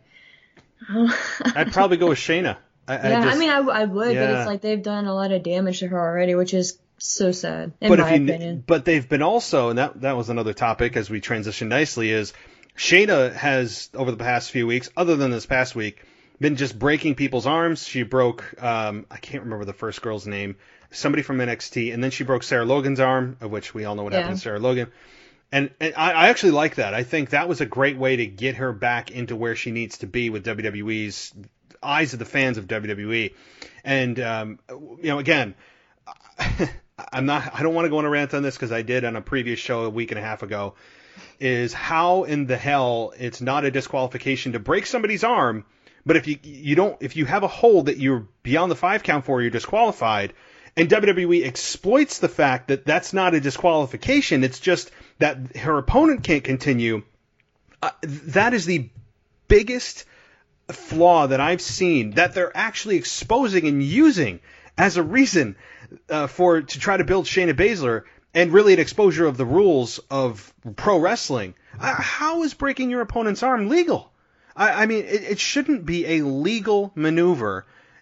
I'd probably go with Shayna.
I would, but it's like they've done a lot of damage to her already, which is so sad, in my opinion.
But they've been also, and that was another topic as we transition nicely, is Shayna has, over the past few weeks, other than this past week, been just breaking people's arms. She broke, I can't remember the first girl's name, somebody from NXT, and then she broke Sarah Logan's arm, of which we all know what happened to Sarah Logan. And I actually like that. I think that was a great way to get her back into where she needs to be with WWE's eyes of the fans of WWE. And, again, I don't want to go on a rant on this because I did on a previous show a week and a half ago, is how in the hell it's not a disqualification to break somebody's arm, but if you have a hold that you're beyond the 5 count for, you're disqualified. And WWE exploits the fact that that's not a disqualification. It's just that her opponent can't continue. That is the biggest flaw that I've seen that they're actually exposing and using as a reason to try to build Shayna Baszler and really an exposure of the rules of pro wrestling. How is breaking your opponent's arm legal? I mean, it shouldn't be a legal maneuver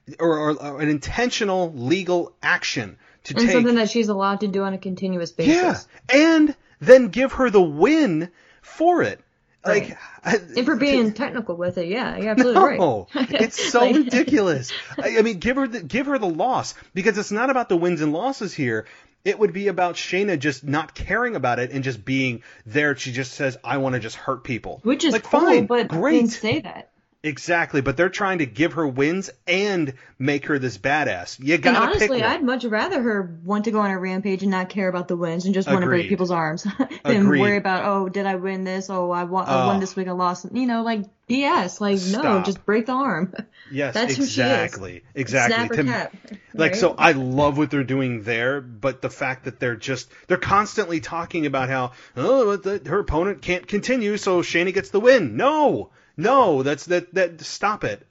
or an intentional legal action to take.
And something that she's allowed to do on a continuous basis.
Yeah, and then give her the win for it.
Right. And for being technical with it, yeah, you're absolutely right.
No, it's so ridiculous. I mean, give her the loss, because it's not about the wins and losses here. It would be about Shayna just not caring about it and just being there. She just says, "I want to just hurt people,"
which is
like,
cool,
fine,
but
great.
Didn't say that.
Exactly, but they're trying to give her wins and make her this badass. You gotta
and honestly,
pick one.
I'd much rather her want to go on a rampage and not care about the wins and just want to break people's arms than
Agreed.
worry about, oh, did I win this? Oh, I won this week, I lost. Like BS. Like,
Stop.
No, just break the arm.
Yes,
That's
exactly.
Who she is.
Exactly.
Snap her cap. Right?
So I love what they're doing there, but the fact that they're constantly talking about how, her opponent can't continue, so Shayna gets the win. No, that's stop it.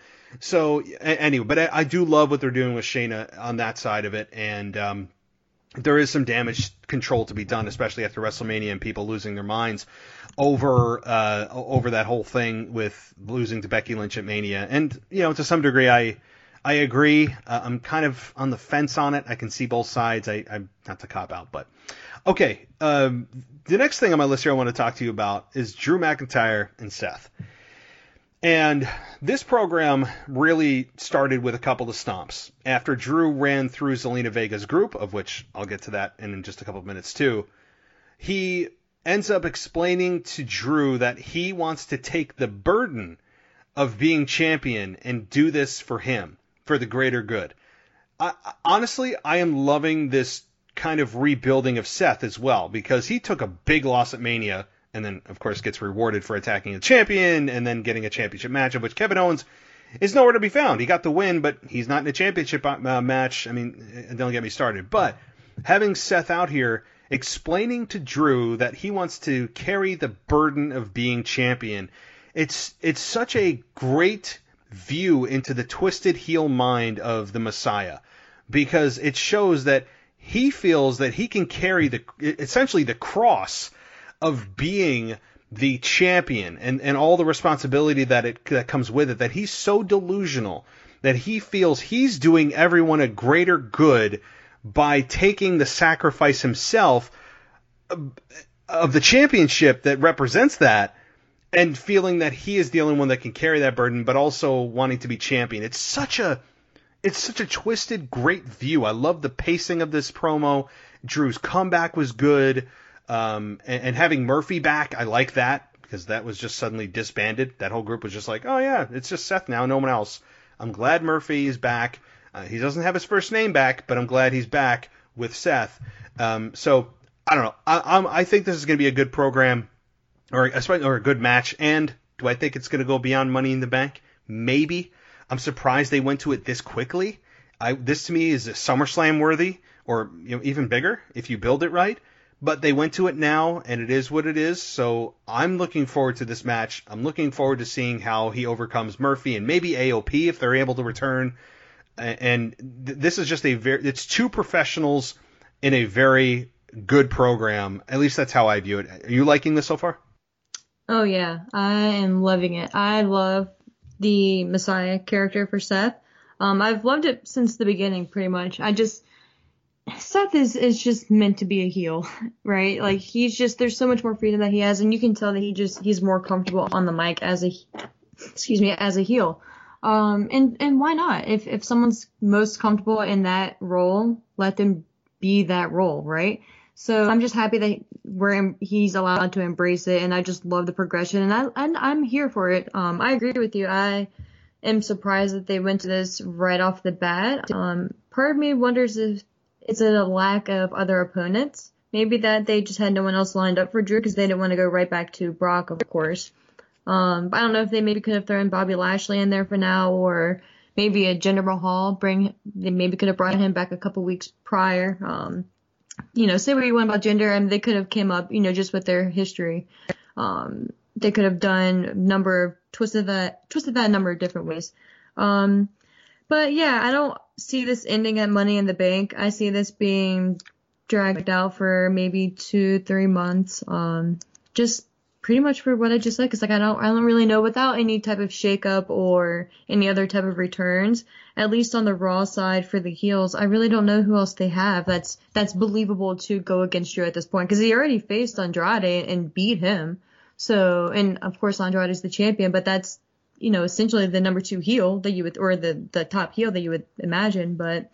So anyway, but I do love what they're doing with Shayna on that side of it, and there is some damage control to be done, especially after WrestleMania and people losing their minds over that whole thing with losing to Becky Lynch at Mania. And to some degree, I agree. I'm kind of on the fence on it. I can see both sides. I'm not to cop out, but okay. The next thing on my list here I want to talk to you about is Drew McIntyre and Seth. And this program really started with a couple of stomps. After Drew ran through Zelina Vega's group, of which I'll get to that in just a couple of minutes too, he ends up explaining to Drew that he wants to take the burden of being champion and do this for him, for the greater good. Honestly, I am loving this kind of rebuilding of Seth as well, because he took a big loss at Mania and then, of course, gets rewarded for attacking a champion and then getting a championship match, of which Kevin Owens is nowhere to be found. He got the win, but he's not in a championship match. I mean, don't get me started. But having Seth out here explaining to Drew that he wants to carry the burden of being champion it's such a great view into the twisted heel mind of the Messiah, because it shows that he feels that he can carry essentially the cross of being the champion and all the responsibility that comes with it, that he's so delusional that he feels he's doing everyone a greater good by taking the sacrifice himself of the championship that represents that, and feeling that he is the only one that can carry that burden, but also wanting to be champion. It's such a twisted, great view. I love the pacing of this promo. Drew's comeback was good. And having Murphy back, I like that, because that was just suddenly disbanded. That whole group was just like, oh yeah, it's just Seth now, no one else. I'm glad Murphy is back. He doesn't have his first name back, but I'm glad he's back with Seth. So I don't know. I think this is going to be a good program, or a good match. And do I think it's going to go beyond Money in the Bank? Maybe. I'm surprised they went to it this quickly. This to me is a SummerSlam worthy, or even bigger if you build it right. But they went to it now, and it is what it is. So I'm looking forward to this match. I'm looking forward to seeing how he overcomes Murphy and maybe AOP if they're able to return. And this is just it's two professionals in a very good program. At least that's how I view it. Are you liking this so far?
Oh yeah, I am loving it. I love the Messiah character for Seth. I've loved it since the beginning, pretty much. Seth is just meant to be a heel, right? Like, there's so much more freedom that he has, and you can tell that he's more comfortable on the mic as a heel. And why not? If someone's most comfortable in that role, let them be that role, right? So I'm just happy that he's allowed to embrace it, and I just love the progression, and I'm here for it. I agree with you. I am surprised that they went to this right off the bat. Part of me wonders if it's a lack of other opponents. Maybe that they just had no one else lined up for Drew because they didn't want to go right back to Brock, of course. But I don't know if they maybe could have thrown Bobby Lashley in there for now, or maybe a Jinder Mahal. They maybe could have brought him back a couple weeks prior. Say what you want about Jinder, and they could have came up, just with their history. They could have done twisted that a number of different ways. But yeah, I don't see this ending at Money in the Bank. I see this being dragged out for maybe 2-3 months. Just pretty much for what I just said, because I don't really know, without any type of shakeup or any other type of returns, at least on the Raw side for the heels, I really don't know who else they have that's believable to go against Drew at this point, because he already faced Andrade and beat him. So, and of course Andrade's the champion, but that's essentially the number 2 heel that you would, or the top heel that you would imagine. But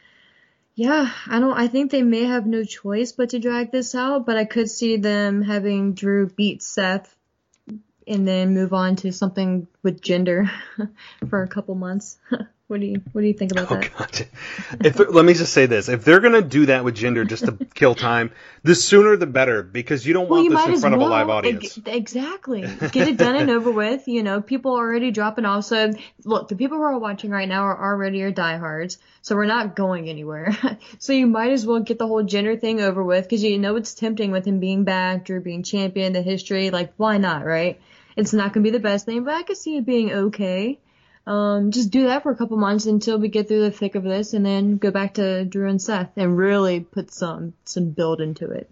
yeah, I think they may have no choice but to drag this out, but I could see them having Drew beat Seth and then move on to something with Jinder for a couple months. What do you think about that?
God. Let me just say this. If they're going to do that with Jinder just to kill time, the sooner the better, because you don't want this in front of a live audience.
Exactly. Get it done and over with. People are already dropping off. So, look, the people who are watching right now are already your diehards, so we're not going anywhere. So you might as well get the whole Jinder thing over with, because it's tempting with him being back, Drew being champion, the history. Like, why not, right? It's not going to be the best thing, but I could see it being okay. Just do that for a couple months until we get through the thick of this, and then go back to Drew and Seth and really put some build into it.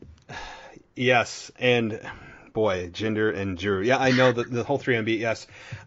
Yes, and boy, Jinder and Drew. Yeah, I know the whole 3MB. Yes,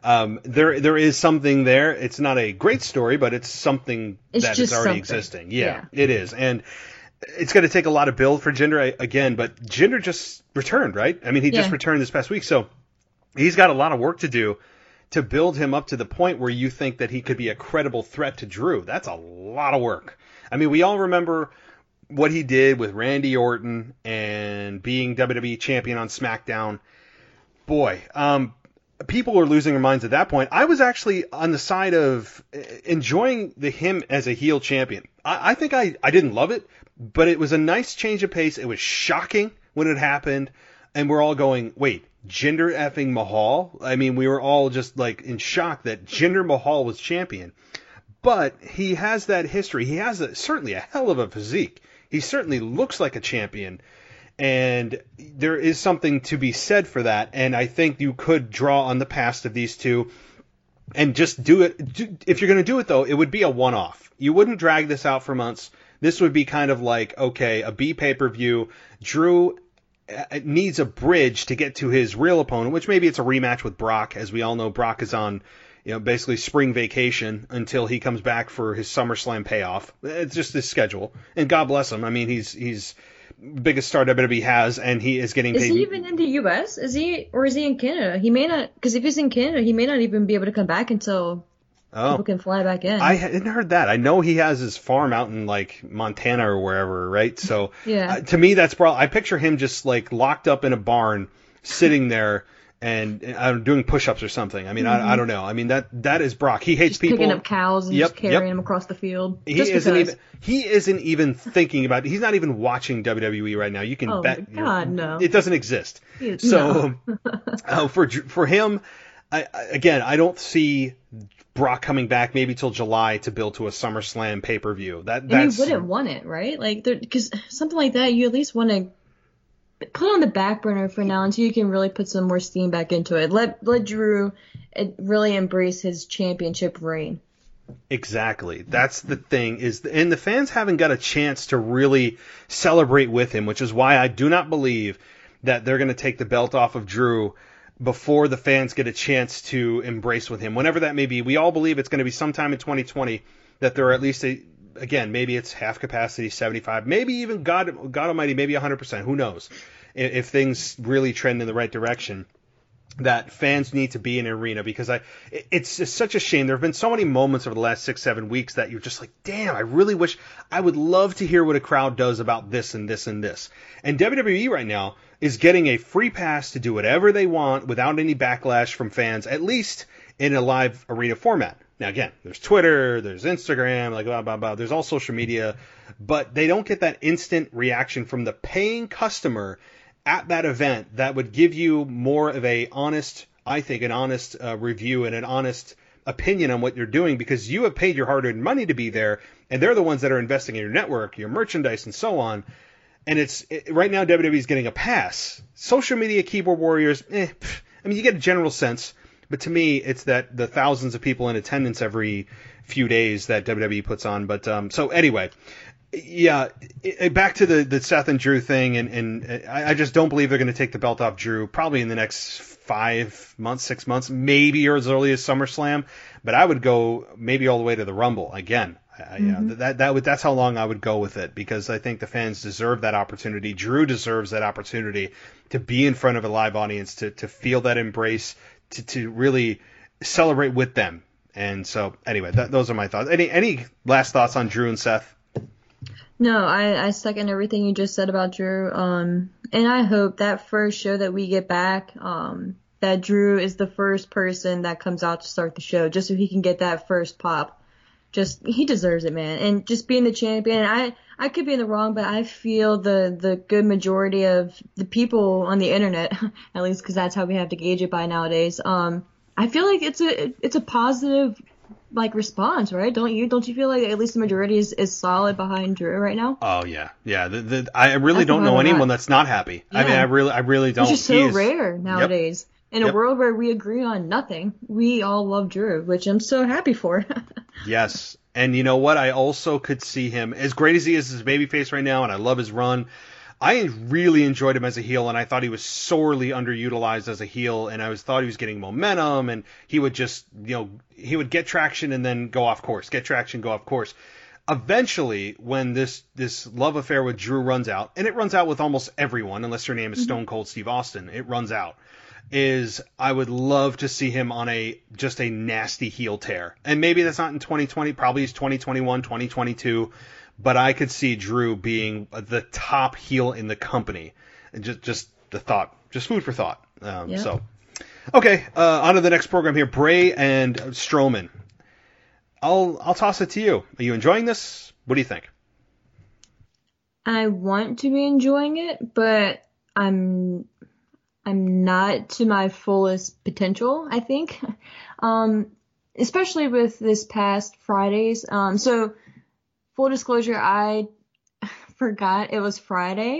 there is something there. It's not a great story, but it's something that is already existing. Yeah, it is, and it's going to take a lot of build for Jinder again. But Jinder just returned, right? I mean, he just returned this past week, so he's got a lot of work to do to build him up to the point where you think that he could be a credible threat to Drew. That's a lot of work. I mean, we all remember what he did with Randy Orton and being WWE champion on SmackDown. Boy, people were losing their minds at that point. I was actually on the side of enjoying him as a heel champion. I think I didn't love it, but it was a nice change of pace. It was shocking when it happened, and we're all going, wait, Jinder effing Mahal? I mean, we were all just like in shock that Jinder Mahal was champion. But he has that history. He has certainly a hell of a physique. He certainly looks like a champion. And there is something to be said for that. And I think you could draw on the past of these two and just do it. If you're going to do it, though, it would be a one-off. You wouldn't drag this out for months. This would be kind of like, okay, a B pay-per-view. Drew needs a bridge to get to his real opponent, which maybe it's a rematch with Brock. As we all know, Brock is on, basically spring vacation until he comes back for his SummerSlam payoff. It's just his schedule. And God bless him. I mean, he's biggest star WWE has, and he is getting paid.
Is he even in the U.S.? Is he in Canada? He may not, because if he's in Canada, he may not even be able to come back until people can fly back in.
I hadn't heard that. I know he has his farm out in like Montana or wherever, right? So
yeah.
To me, that's probably, I picture him just like locked up in a barn, sitting there and doing push-ups or something. I mean, I don't know. I mean, that is Brock. He hates
just
people.
Picking up cows and just carrying them across the field.
He isn't even thinking about it. He's not even watching WWE right now. You can bet.
God, no.
It doesn't exist. For him, I don't see Brock coming back maybe till July to build to a SummerSlam pay-per-view.
And he wouldn't want it, right? Like, because something like that, you at least want to put on the back burner for now until you can really put some more steam back into it. Let Drew really embrace his championship reign.
Exactly. That's the thing. And the fans haven't got a chance to really celebrate with him, which is why I do not believe that they're going to take the belt off of Drew before the fans get a chance to embrace with him. Whenever that may be, we all believe it's going to be sometime in 2020 that there are at least again, maybe it's half capacity, 75, maybe even God Almighty, maybe 100%. Who knows? If things really trend in the right direction, that fans need to be in an arena, because it's just such a shame. There have been so many moments over the last 6-7 weeks that you're just like, damn, I would love to hear what a crowd does about this and this and this. And WWE right now is getting a free pass to do whatever they want without any backlash from fans, at least in a live arena format. Now, again, there's Twitter, there's Instagram, like blah, blah, blah. There's all social media, but they don't get that instant reaction from the paying customer at that event that would give you more of an honest review and an honest opinion on what you're doing, because you have paid your hard-earned money to be there, and they're the ones that are investing in your network, your merchandise, and so on. And right now, WWE is getting a pass. Social media keyboard warriors, I mean, you get a general sense. But to me, it's that the thousands of people in attendance every few days that WWE puts on. But so anyway, yeah, back to the Seth and Drew thing, and I just don't believe they're going to take the belt off Drew probably in the next 5 months, 6 months, maybe or as early as SummerSlam. But I would go maybe all the way to the Rumble again. That's how long I would go with it, because I think the fans deserve that opportunity. Drew deserves that opportunity to be in front of a live audience, to feel that embrace, to really celebrate with them. And so anyway, those are my thoughts. Any last thoughts on Drew and Seth?
No, I second everything you just said about Drew. And I hope that first show that we get back, that Drew is the first person that comes out to start the show, just so he can get that first pop. He deserves it, man. And just being the champion, I could be in the wrong, but I feel the good majority of the people on the internet, at least because that's how we have to gauge it by nowadays. I feel like it's a positive response, right? Don't you feel like at least the majority is solid behind Drew right now?
Oh yeah. I really don't know anyone that's not happy. Yeah. I mean, I really don't.
It's just so rare nowadays. Yep. In a world where we agree on nothing, we all love Drew, which I'm so happy for.
Yes. And you know what? I also could see him, as great as he is as a babyface right now, and I love his run, I really enjoyed him as a heel, and I thought he was sorely underutilized as a heel, and I thought he was getting momentum, and he would just, he would get traction and then go off course, get traction, go off course. Eventually, when this love affair with Drew runs out, and it runs out with almost everyone, unless your name is Stone Cold Steve Austin, it runs out, I would love to see him on just a nasty heel tear. And maybe that's not in 2020, probably it's 2021, 2022, but I could see Drew being the top heel in the company. And just the thought, just food for thought. So, okay, on to the next program here, Bray and Strowman. I'll toss it to you. Are you enjoying this? What do you think?
I want to be enjoying it, but I'm not to my fullest potential, I think. Especially with this past Fridays. So full disclosure, I forgot it was Friday,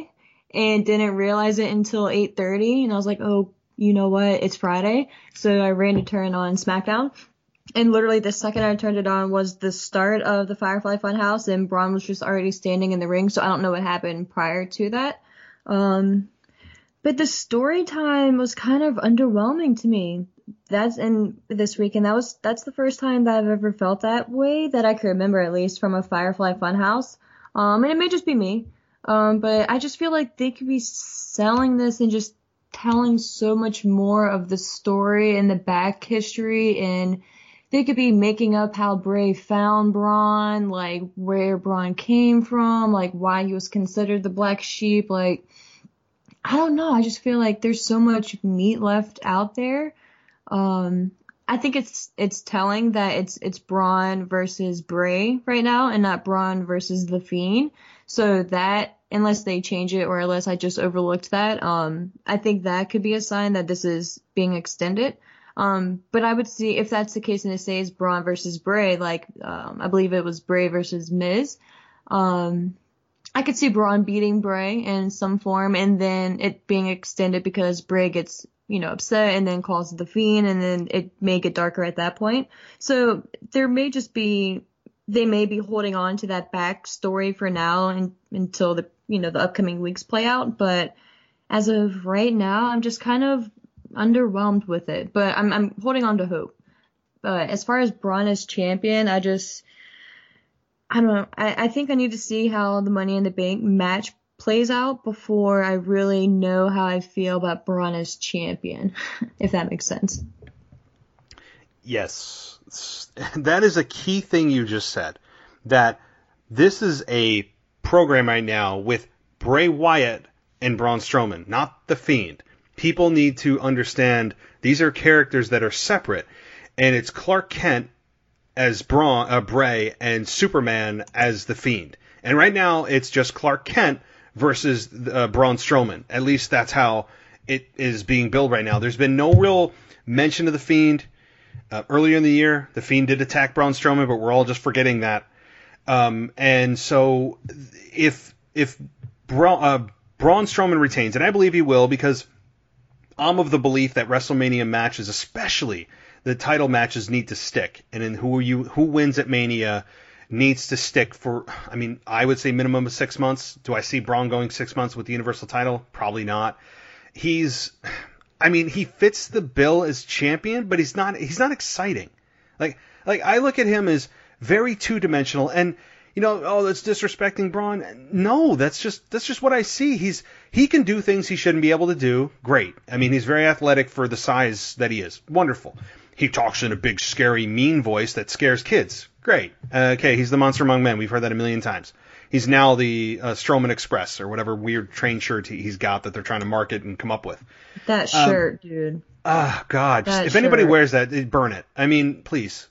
and didn't realize it until 8:30. And I was like, oh, you know what? It's Friday. So I ran to turn on SmackDown. And literally the second I turned it on was the start of the Firefly Funhouse, and Braun was just already standing in the ring. So I don't know what happened prior to that. But the story time was kind of underwhelming to me. That's in this week, and that's the first time that I've ever felt that way that I can remember, at least from a Firefly Funhouse. And it may just be me, but I just feel like they could be selling this and just telling so much more of the story and the back history, and they could be making up how Bray found Braun, like where Braun came from, like why he was considered the black sheep, like. I don't know. I just feel like there's so much meat left out there. I think it's telling that it's Braun versus Bray right now and not Braun versus The Fiend. So that, unless they change it or unless I just overlooked that, I think that could be a sign that this is being extended. But I would see if that's the case and it says Braun versus Bray, like, I believe it was Bray versus Miz. I could see Braun beating Bray in some form and then it being extended because Bray gets, upset and then calls The Fiend and then it may get darker at that point. So there may just be, they may be holding on to that backstory for now and until the upcoming weeks play out. But as of right now, I'm just kind of underwhelmed with it, but I'm holding on to hope. But as far as Braun as champion, I don't know. I think I need to see how the Money in the Bank match plays out before I really know how I feel about Braun as champion, if that makes sense.
Yes. That is a key thing you just said, that this is a program right now with Bray Wyatt and Braun Strowman, not The Fiend. People need to understand these are characters that are separate, and it's Clark Kent as Bray and Superman as The Fiend. And right now it's just Clark Kent versus Braun Strowman. At least that's how it is being billed right now. There's been no real mention of The Fiend. Earlier in the year, The Fiend did attack Braun Strowman, but we're all just forgetting that. And so if Braun Strowman retains, and I believe he will, because I'm of the belief that WrestleMania matches, especially the title matches, need to stick, and then who wins at Mania needs to stick for, I would say minimum of 6 months. Do I see Braun going 6 months with the Universal title? Probably not. He fits the bill as champion, but he's not exciting. Like I look at him as very two-dimensional, and that's disrespecting Braun. No, that's just what I see. He can do things he shouldn't be able to do. Great. He's very athletic for the size that he is. Wonderful. He talks in a big, scary, mean voice that scares kids. Great. Okay, he's the Monster Among Men. We've heard that a million times. He's now the Strowman Express, or whatever weird train shirt he's got that they're trying to market and come up with.
That shirt, dude.
Oh, God. If anybody wears that, burn it. Please.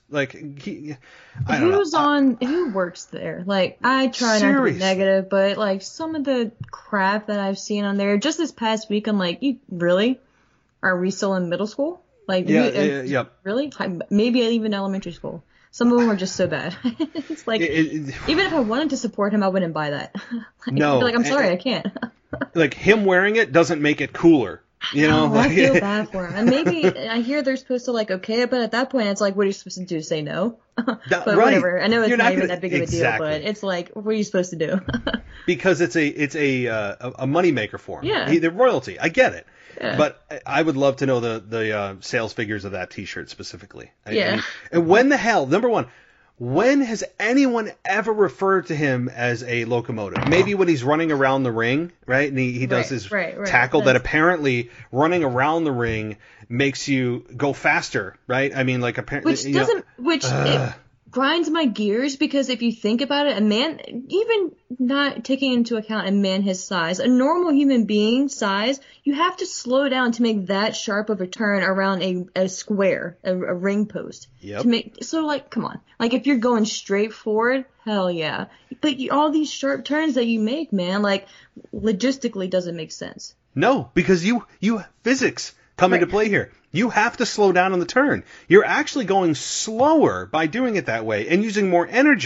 Who works there? I try not to be negative, but, some of the crap that I've seen on there, just this past week, I'm like, you really? Are we still in middle school?
Yep.
Really? Maybe even elementary school. Some of them are just so bad. It's even if I wanted to support him, I wouldn't buy that.
No.
I'm sorry, I can't.
Him wearing it doesn't make it cooler.
I feel bad for him. And maybe I hear they're supposed to okay it, but at that point it's what are you supposed to do? Say no? But right. Whatever. I know it's not even that big of a deal, but it's what are you supposed to do? Because it's a
moneymaker for him.
Yeah.
The royalty. I get it.
Yeah.
But I would love to know the sales figures of that T-shirt specifically.
Yeah.
And when the hell, number one, when has anyone ever referred to him as a locomotive? Maybe when he's running around the ring, right? And he does his tackle that apparently running around the ring makes you go faster, right? Apparently,
it grinds my gears, because if you think about it, a man, even not taking into account a man his size, a normal human being size, you have to slow down to make that sharp of a turn around a square, a ring post.
Yep.
Come on. If you're going straight forward, hell yeah. But all these sharp turns that you make, man, logistically doesn't make sense.
No, because you physics come into play here. You have to slow down on the turn. You're actually going slower by doing it that way and using more energy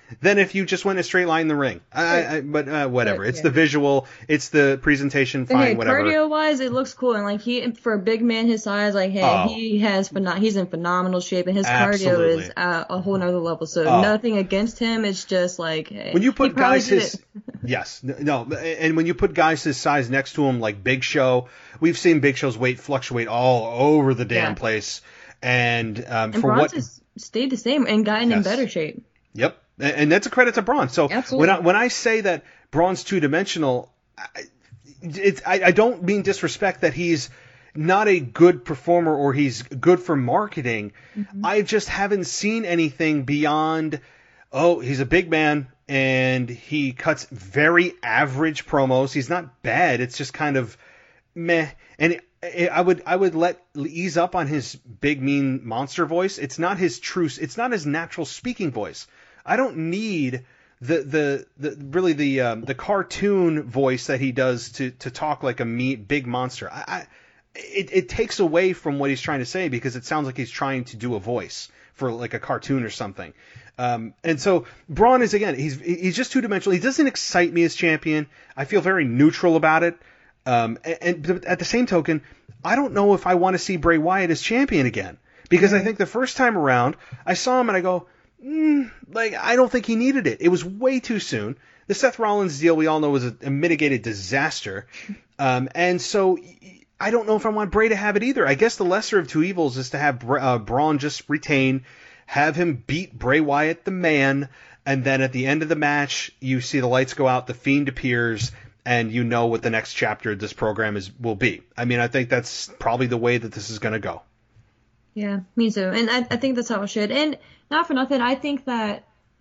than if you just went a straight line in the ring. But whatever. It's the visual. It's the presentation. Fine, whatever.
Cardio-wise, it looks cool. And, like, for a big man his size, like, he's in phenomenal shape. And his cardio is a whole nother level. So nothing against him. It's just, like, hey,
when you put guys his... Yes. No. And when you put guys his size next to him, like Big Show, we've seen Big Show's weight fluctuate all over the damn place. And for
Braun's
what...
has stayed the same and gotten in better shape.
Yep. And that's a credit to Braun. So when I say that Braun's two-dimensional, I don't mean disrespect that he's not a good performer or he's good for marketing. Mm-hmm. I just haven't seen anything beyond, he's a big man and he cuts very average promos. He's not bad. It's just kind of meh. And I would let ease up on his big, mean monster voice. It's not his natural speaking voice. I don't need the cartoon voice that he does to talk like a big monster. It takes away from what he's trying to say because it sounds like he's trying to do a voice for like a cartoon or something. And so Braun is, again, he's just two-dimensional. He doesn't excite me as champion. I feel very neutral about it. And at the same token, I don't know if I want to see Bray Wyatt as champion again because I think the first time around I saw him and I go, I don't think he needed it. It was way too soon. The Seth Rollins deal, we all know, was a mitigated disaster. And so I don't know if I want Bray to have it either. I guess the lesser of two evils is to have Braun just retain, have him beat Bray Wyatt the man, and then at the end of the match, you see the lights go out, the Fiend appears, and you know what the next chapter of this program will be. I mean, I think that's probably the way that this is going to go.
Yeah, me too. And I think that's how it should. And not for nothing, I think that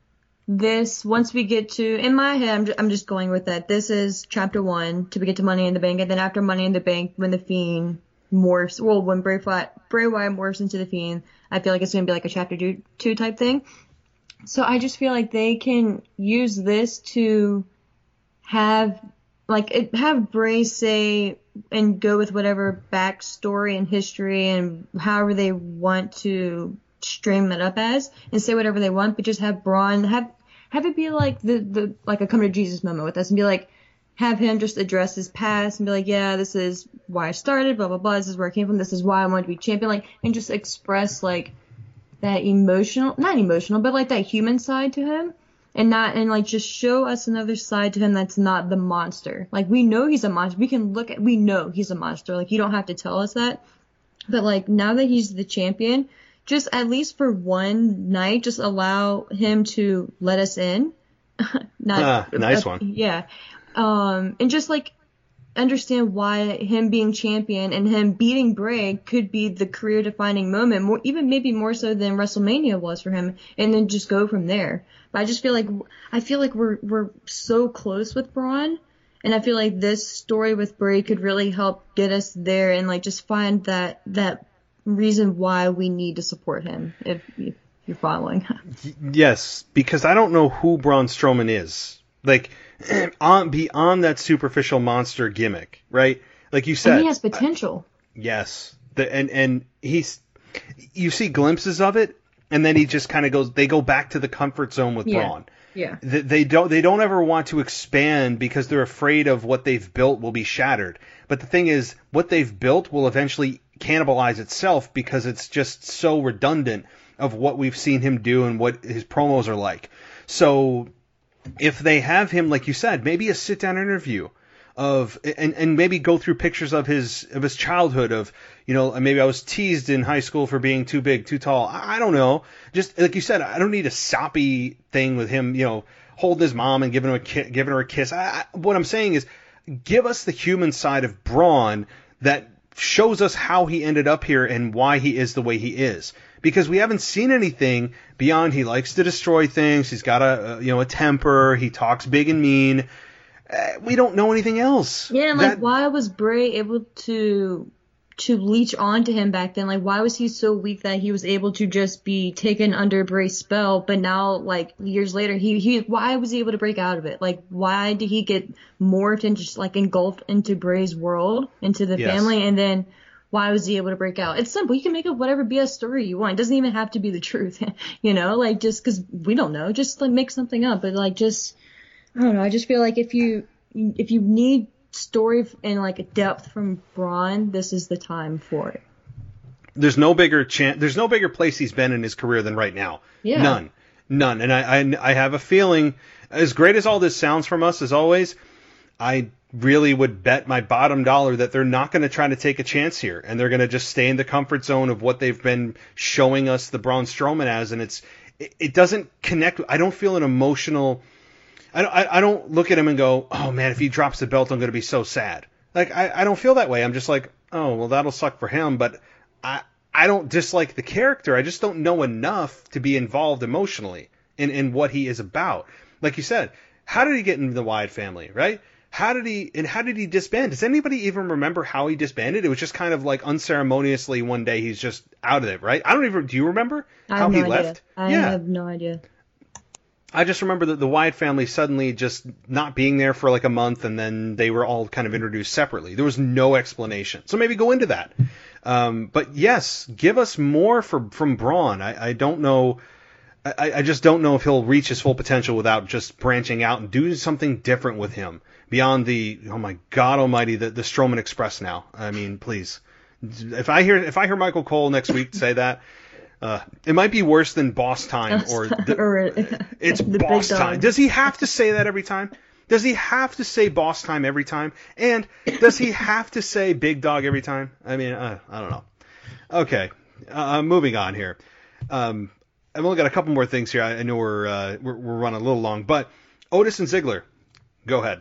once we get to, in my head, I'm just going with that. This is chapter 1 to get to Money in the Bank. And then after Money in the Bank, when the Fiend morphs, when Bray Wyatt morphs into the Fiend, I feel like it's going to be like a chapter 2 type thing. So I just feel like they can use this to have Bray say and go with whatever backstory and history and however they want to stream it up as, and say whatever they want, but just have Braun have it be like the like a come to Jesus moment with us, and be like, have him just address his past and be like, yeah, this is why I started, blah blah blah, this is where I came from, this is why I wanted to be champion, like, and just express like that not emotional, but like that human side to him. And like just show us another side to him that's not the monster. Like, we know he's a monster. We know he's a monster. Like, you don't have to tell us that. But like, now that he's the champion, just at least for one night, just allow him to let us in.
Nice one.
Yeah. And just like understand why him being champion and him beating Bray could be the career defining moment, maybe more so than WrestleMania was for him, and then just go from there. But I feel like we're so close with Braun, and I feel like this story with Bray could really help get us there and like just find that reason why we need to support him, if you're following.
Yes, because I don't know who Braun Strowman is. Like, beyond that superficial monster gimmick, right? Like you said,
and he has potential.
Yes, and you see glimpses of it, and then he just kind of goes. They go back to the comfort zone with Braun.
Yeah.
They don't ever want to expand because they're afraid of what they've built will be shattered. But the thing is, what they've built will eventually cannibalize itself because it's just so redundant of what we've seen him do and what his promos are like. So if they have him, like you said, maybe a sit-down interview and maybe go through pictures of his childhood of, maybe I was teased in high school for being too big, too tall. I don't know. Just like you said, I don't need a soppy thing with him, holding his mom and giving her a kiss. What I'm saying is, give us the human side of Braun that shows us how he ended up here and why he is the way he is. Because we haven't seen anything beyond he likes to destroy things. He's got a temper. He talks big and mean. We don't know anything else.
Yeah, and why was Bray able to leech onto him back then? Like, why was he so weak that he was able to just be taken under Bray's spell? But now, like, years later, why was he able to break out of it? Like, why did he get morphed and just like engulfed into Bray's world, into the family, and then why was he able to break out? It's simple. You can make up whatever BS story you want. It doesn't even have to be the truth, like just because we don't know, just like make something up. But like just, I don't know. I just feel like if you need story and like depth from Braun, this is the time for it.
There's no bigger place he's been in his career than right now.
Yeah.
None. And I have a feeling, as great as all this sounds from us as always, I really would bet my bottom dollar that they're not going to try to take a chance here, and they're going to just stay in the comfort zone of what they've been showing us the Braun Strowman as, and it doesn't connect. I don't feel an emotional. I don't look at him and go, oh man, if he drops the belt, I'm going to be so sad. Like I don't feel that way. I'm just like, oh well, that'll suck for him, but I don't dislike the character. I just don't know enough to be involved emotionally in what he is about. Like you said, how did he get into the Wyatt family, right? How did he disband? Does anybody even remember how he disbanded? It was just kind of like unceremoniously one day he's just out of it, right? Do you remember how he left?
I have no idea.
I just remember that the Wyatt family suddenly just not being there for like a month, and then they were all kind of introduced separately. There was no explanation. So maybe go into that. But yes, give us more from Braun. I don't know. I just don't know if he'll reach his full potential without just branching out and doing something different with him beyond the, oh my God Almighty, the Strowman Express. Now, I mean, please, if I hear Michael Cole next week say that, it might be worse than Boss Time it's Boss Time. Does he have to say that every time? Does he have to say Boss Time every time? And does he have to say Big Dog every time? I mean, I don't know. Okay, moving on here. I've only got a couple more things here. I know we're running a little long, but Otis and Ziggler, go ahead.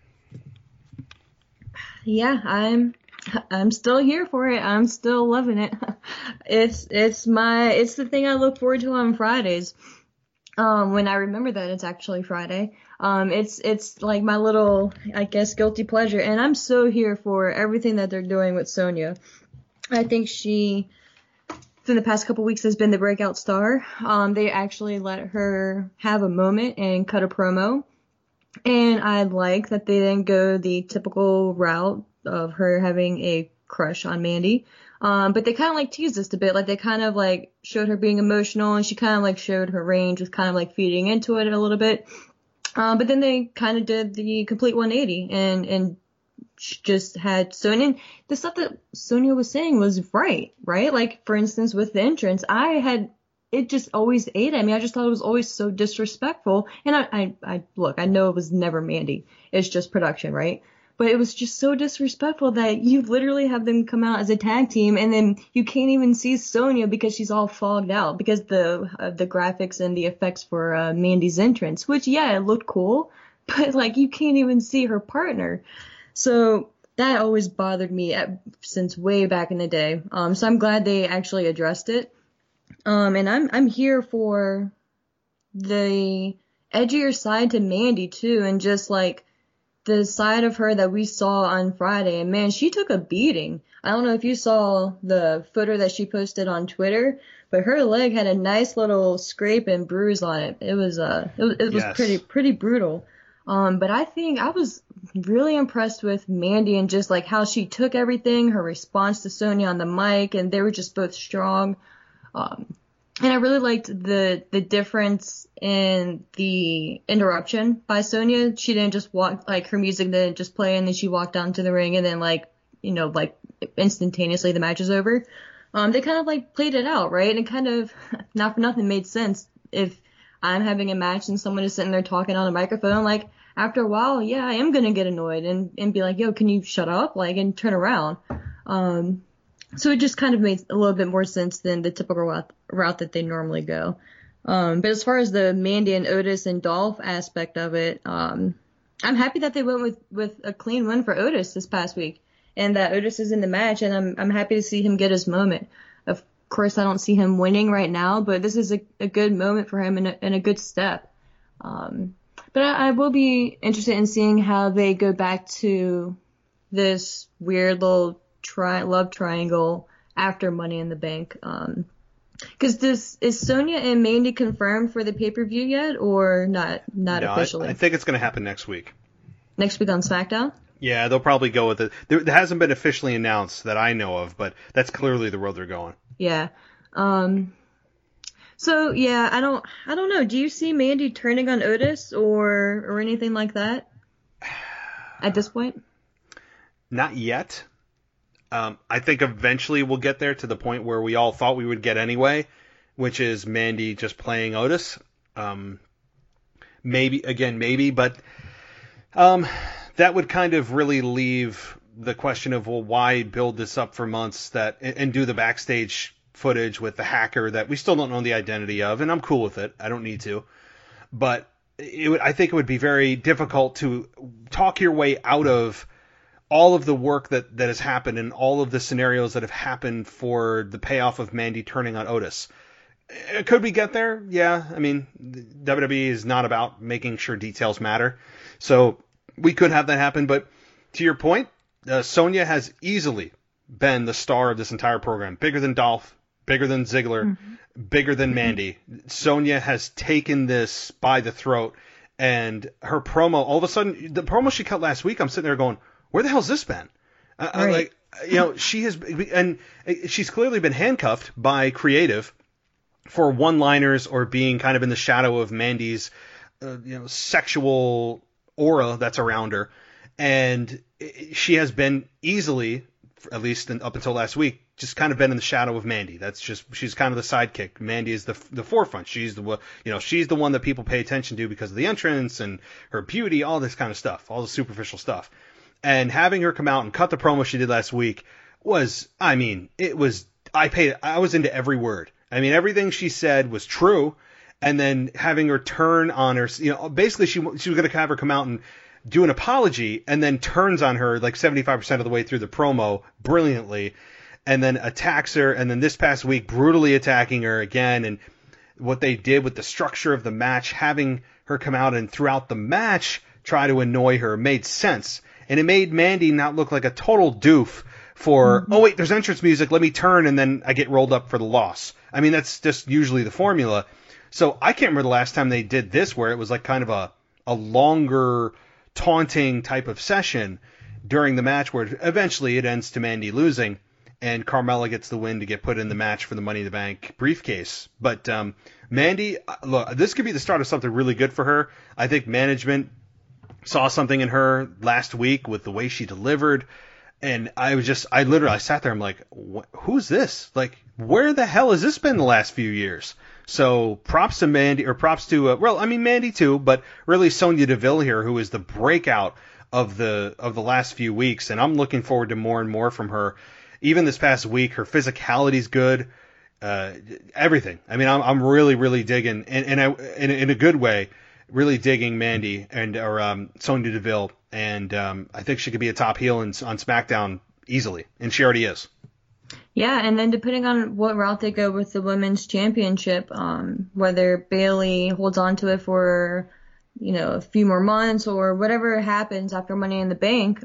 Yeah, I'm still here for it. I'm still loving it. It's the thing I look forward to on Fridays. When I remember that it's actually Friday. It's like my little, I guess, guilty pleasure, and I'm so here for everything that they're doing with Sonya. I think she, in the past couple weeks, has been the breakout star. They actually let her have a moment and cut a promo. And I like that they didn't go the typical route of her having a crush on Mandy. But they kind of like teased us a bit. Like they kind of like showed her being emotional, and she kind of like showed her range with kind of like feeding into it a little bit. But then they kind of did the complete 180 and just had Sonya. And the stuff that Sonya was saying was right? Like, for instance, with the entrance, it just always ate at me. I just thought it was always so disrespectful. And I look, I know it was never Mandy. It's just production, right? But it was just so disrespectful that you literally have them come out as a tag team, and then you can't even see Sonya because she's all fogged out because the graphics and the effects for Mandy's entrance, which, yeah, it looked cool, but like you can't even see her partner. So that always bothered me since way back in the day. So I'm glad they actually addressed it. And I'm here for the edgier side to Mandy too, and just like the side of her that we saw on Friday. And man, she took a beating. I don't know if you saw the footer that she posted on Twitter, but her leg had a nice little scrape and bruise on it. It was yes, pretty brutal. But I think I was really impressed with Mandy and just like how she took everything, her response to Sonya on the mic, and they were just both strong. And I really liked the difference in the interruption by Sonya. She didn't just walk, like her music didn't just play and then she walked down to the ring and then like instantaneously the match is over. They kind of like played it out, right? And it kind of, not for nothing, made sense. If I'm having a match and someone is sitting there talking on a microphone, like after a while, yeah, I am going to get annoyed and be like, yo, can you shut up? Like, and turn around. So it just kind of made a little bit more sense than the typical route that they normally go. But as far as the Mandy and Otis and Dolph aspect of it, I'm happy that they went with a clean win for Otis this past week, and that Otis is in the match, and I'm happy to see him get his moment. Of course, I don't see him winning right now, but this is a good moment for him and a good step. But I will be interested in seeing how they go back to this weird little love triangle after Money in the Bank. Because is Sonya and Mandy confirmed for the pay-per-view yet, or not officially?
I think it's going to happen next week.
Next week on SmackDown?
Yeah, they'll probably go with it. There hasn't been officially announced that I know of, but that's clearly the road they're going.
Yeah. So yeah, I don't know. Do you see Mandy turning on Otis or anything like that at this point?
Not yet. I think eventually we'll get there to the point where we all thought we would get anyway, which is Mandy just playing Otis. Maybe, but that would kind of really leave the question of, well, why build this up for months and do the backstage footage with the hacker that we still don't know the identity of, and I'm cool with it. I don't need to. But I think it would be very difficult to talk your way out of all of the work that has happened and all of the scenarios that have happened for the payoff of Mandy turning on Otis. Could we get there? Yeah. I mean, WWE is not about making sure details matter. So we could have that happen. But to your point, Sonya has easily been the star of this entire program. Bigger than Dolph, bigger than Ziggler, bigger than Mandy. Sonya has taken this by the throat. And her promo, all of a sudden, the promo she cut last week, I'm sitting there going, where the hell's this been?
Right.
She has, and she's clearly been handcuffed by creative for one-liners or being kind of in the shadow of Mandy's, sexual aura that's around her. And she has been easily, at least up until last week, just kind of been in the shadow of Mandy. She's kind of the sidekick. Mandy is the forefront. She's she's the one that people pay attention to because of the entrance and her beauty, all this kind of stuff, all the superficial stuff. And having her come out and cut the promo she did last week was, I was into every word. I mean, everything she said was true. And then having her turn on her, basically she was going to have her come out and do an apology and then turns on her like 75% of the way through the promo brilliantly and then attacks her. And then this past week, brutally attacking her again. And what they did with the structure of the match, having her come out and throughout the match try to annoy her made sense. And it made Mandy not look like a total doof for, oh, wait, there's entrance music, let me turn, and then I get rolled up for the loss. I mean, that's just usually the formula. So I can't remember the last time they did this where it was like kind of a longer, taunting type of session during the match where eventually it ends to Mandy losing, and Carmella gets the win to get put in the match for the Money in the Bank briefcase. But Mandy, look, this could be the start of something really good for her. I think management saw something in her last week with the way she delivered. And I sat there, I'm like, who's this? Like, where the hell has this been the last few years? So props to Mandy, or props to, Mandy too, but really Sonya Deville here, who is the breakout of the last few weeks. And I'm looking forward to more and more from her. Even this past week, her physicality's good. Everything. I mean, I'm really, really digging, and in a good way, really digging Mandy or Sonya Deville, and I think she could be a top heel on SmackDown easily, and she already is.
Yeah, and then depending on what route they go with the women's championship, whether Bayley holds on to it for a few more months or whatever happens after Money in the Bank,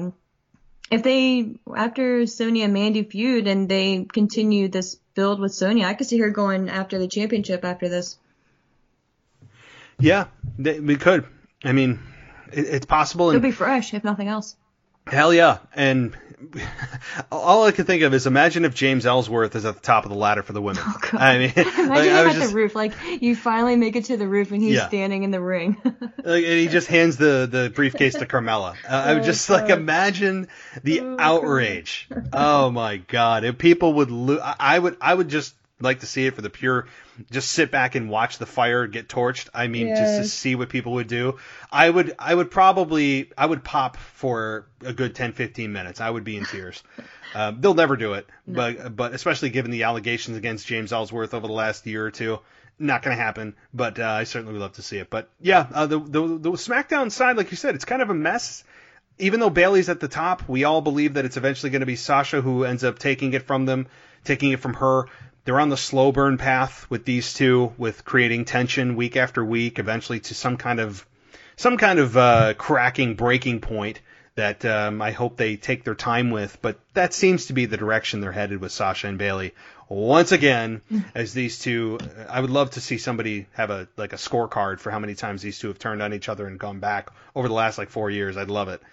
after Sonya and Mandy feud and they continue this build with Sonya, I could see her going after the championship after this.
Yeah, we could. I mean, it's possible.
It'll be fresh, if nothing else.
Hell yeah. And all I can think of is imagine if James Ellsworth is at the top of the ladder for the women. Oh, God. I mean,
imagine him at the roof. Like, you finally make it to the roof and he's standing in the ring.
And he just hands the briefcase to Carmella. I would just imagine the outrage. God. Oh my God. If people would I would just like to see it for the pure, just sit back and watch the fire get torched. I mean, just to see what people would do. I would pop for a good 10-15 minutes. I would be in tears. They'll never do it, no. but especially given the allegations against James Ellsworth over the last year or two, not going to happen. But I certainly would love to see it. But yeah, the SmackDown side, like you said, it's kind of a mess. Even though Bayley's at the top, we all believe that it's eventually going to be Sasha who ends up taking it from her. They're on the slow burn path with these two, with creating tension week after week, eventually to some kind of cracking breaking point that I hope they take their time with. But that seems to be the direction they're headed with Sasha and Bayley. Once again, as these two, I would love to see somebody have a scorecard for how many times these two have turned on each other and gone back over the last 4 years. I'd love it.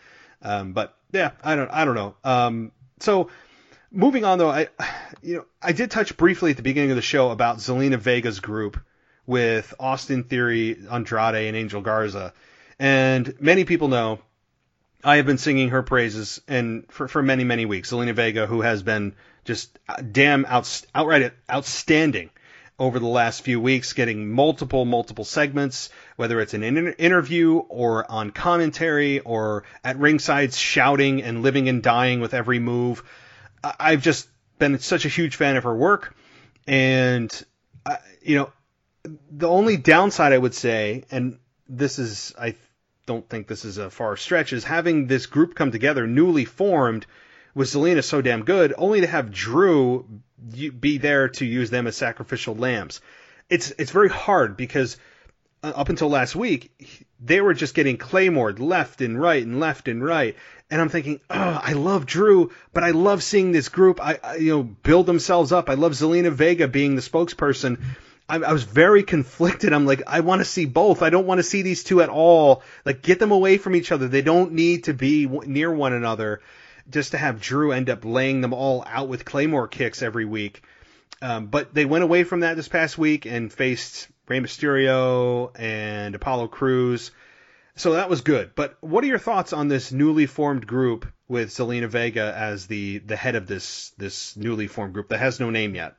But yeah, I don't know. So moving on though, I did touch briefly at the beginning of the show about Zelina Vega's group with Austin Theory, Andrade, and Angel Garza. And many people know I have been singing her praises and for many, many weeks. Zelina Vega, who has been just outright outstanding over the last few weeks, getting multiple segments, whether it's an interview or on commentary or at ringside shouting and living and dying with every move. I've just been such a huge fan of her work. And, the only downside I would say, and this is, I don't think this is a far stretch, is having this group come together, newly formed, with Zelina so damn good, only to have Drew be there to use them as sacrificial lambs. It's very hard because up until last week, they were just getting claymored left and right. And I'm thinking, I love Drew, but I love seeing this group build themselves up. I love Zelina Vega being the spokesperson. I was very conflicted. I'm like, I want to see both. I don't want to see these two at all. Like, get them away from each other. They don't need to be near one another just to have Drew end up laying them all out with Claymore kicks every week. But they went away from that this past week and faced Rey Mysterio and Apollo Crews. So that was good. But what are your thoughts on this newly formed group with Zelina Vega as the head of this newly formed group that has no name yet?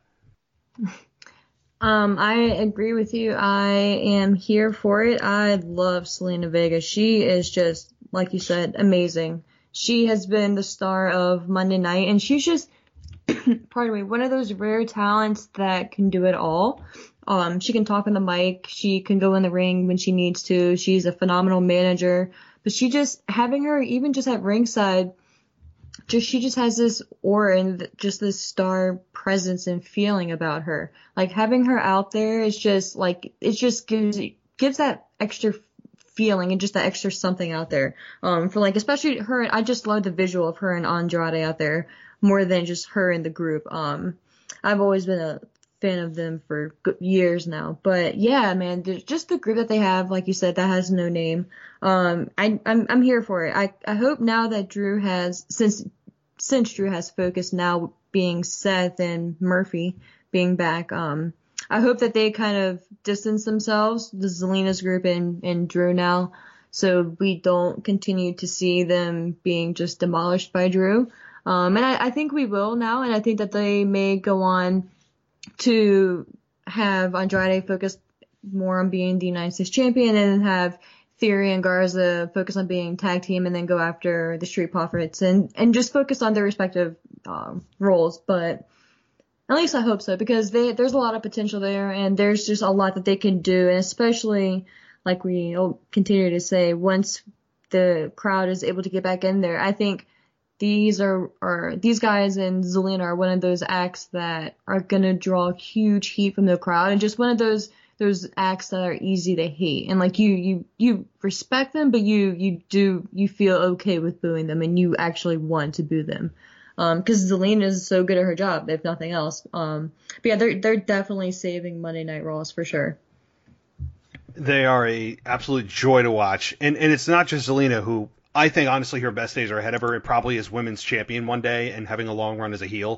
I agree with you. I am here for it. I love Zelina Vega. She is just, like you said, amazing. She has been the star of Monday Night, and she's just, pardon me, one of those rare talents that can do it all. She can talk on the mic. She can go in the ring when she needs to. She's a phenomenal manager. But she just, having her even just at ringside, she just has this aura and just this star presence and feeling about her. Like, having her out there is just like, it just gives that extra feeling and just that extra something out there. For like, especially her, I just love the visual of her and Andrade out there more than just her in the group. I've always been a fan of them for years now. But yeah, man, just the group that they have, like you said, that has no name. I'm here for it. I hope now that Drew has, since Drew has focused now being Seth and Murphy being back, I hope that they kind of distance themselves, the Zelina's group and Drew now, so we don't continue to see them being just demolished by Drew. And I think we will now, and I think that they may go on to have Andrade focus more on being the United States champion and have Theory and Garza focus on being tag team and then go after the Street Profits and just focus on their respective roles. But at least I hope so, because there's a lot of potential there and there's just a lot that they can do. And especially, like we'll continue to say, once the crowd is able to get back in there, I think these guys and Zelina are one of those acts that are going to draw huge heat from the crowd, and just one of those acts that are easy to hate. And like you respect them, but you feel okay with booing them and you actually want to boo them. Cause Zelina is so good at her job, if nothing else. But yeah, they're definitely saving Monday Night Raws for sure.
They are a absolute joy to watch. And it's not just Zelina, who I think honestly her best days are ahead of her. It probably is women's champion one day and having a long run as a heel.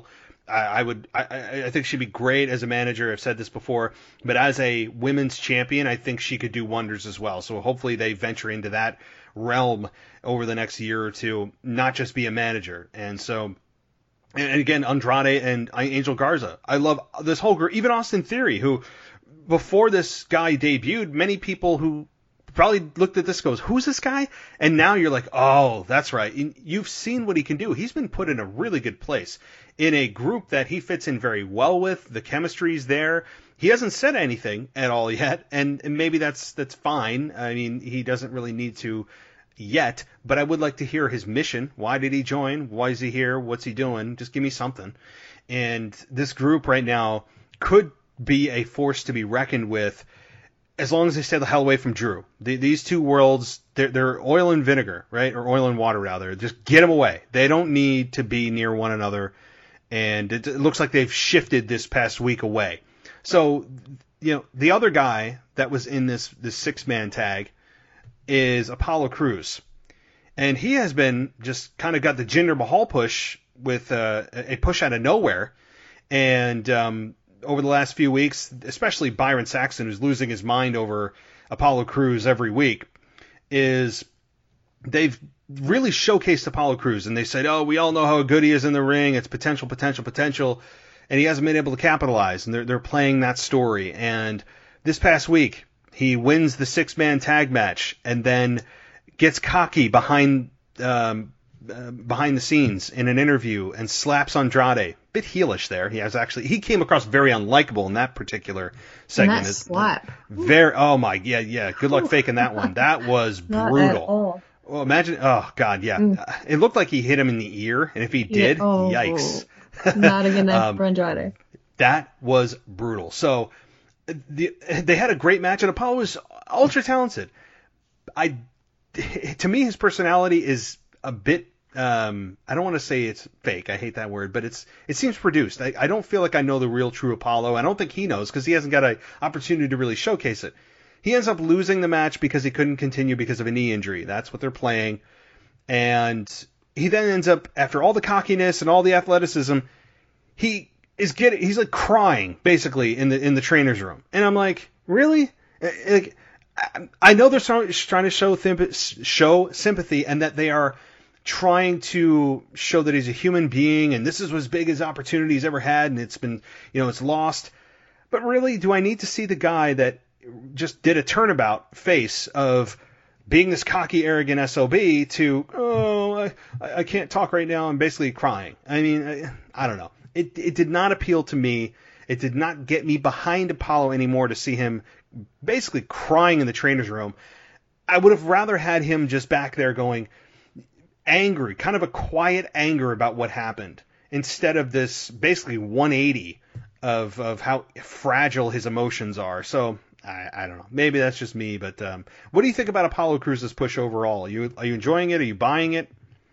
I think she'd be great as a manager. I've said this before, but as a women's champion, I think she could do wonders as well. So hopefully they venture into that realm over the next year or two, not just be a manager. And so, and again, Andrade and Angel Garza. I love this whole group, even Austin Theory, who before this guy debuted, many people who probably looked at this goes, who's this guy? And now you're like, oh, that's right. You've seen what he can do. He's been put in a really good place in a group that he fits in very well with. The chemistry's there. He hasn't said anything at all yet, and maybe that's fine. I mean, he doesn't really need to yet, but I would like to hear his mission. Why did he join? Why is he here? What's he doing? Just give me something. And this group right now could be a force to be reckoned with, as long as they stay the hell away from Drew. These two worlds, they're oil and vinegar, right? Or oil and water, rather. Just get them away. They don't need to be near one another. And it looks like they've shifted this past week away. So, the other guy that was in this six-man tag is Apollo Crews. And he has been just kind of got the Jinder Mahal push with a push out of nowhere. And over the last few weeks, especially Byron Saxton, who's losing his mind over Apollo Crews every week, they've really showcased Apollo Crews. And they said, oh, we all know how good he is in the ring. It's potential. And he hasn't been able to capitalize. And they're playing that story. And this past week, he wins the 6-man tag match and then gets cocky behind the scenes in an interview and slaps Andrade. Bit heelish there. He came across very unlikable in that particular segment.
And that slap.
Yeah. Good luck faking that one. That was brutal.
Not at all.
Well, imagine. Oh God, yeah. It looked like he hit him in the ear, and if he did, yikes.
Not a good night for Andrade.
That was brutal. So they had a great match, and Apollo was ultra talented. To me, his personality is a bit. I don't want to say it's fake. I hate that word, but it seems produced. I don't feel like I know the real true Apollo. I don't think he knows because he hasn't got an opportunity to really showcase it. He ends up losing the match because he couldn't continue because of a knee injury. That's what they're playing. And he then ends up, after all the cockiness and all the athleticism, he's like crying basically in the trainer's room. And I'm like, really? I know they're trying to show sympathy and that they are trying to show that he's a human being and this is as big as opportunity he's ever had and it's been, it's lost. But really, do I need to see the guy that just did a turnabout face of being this cocky, arrogant SOB to, I can't talk right now, I'm basically crying. I mean, I don't know. It did not appeal to me. It did not get me behind Apollo anymore to see him basically crying in the trainer's room. I would have rather had him just back there going angry, kind of a quiet anger about what happened, instead of this basically 180 of how fragile his emotions are. So I don't know. Maybe that's just me, but what do you think about Apollo Crews' push overall? Are you enjoying it? Are you buying it?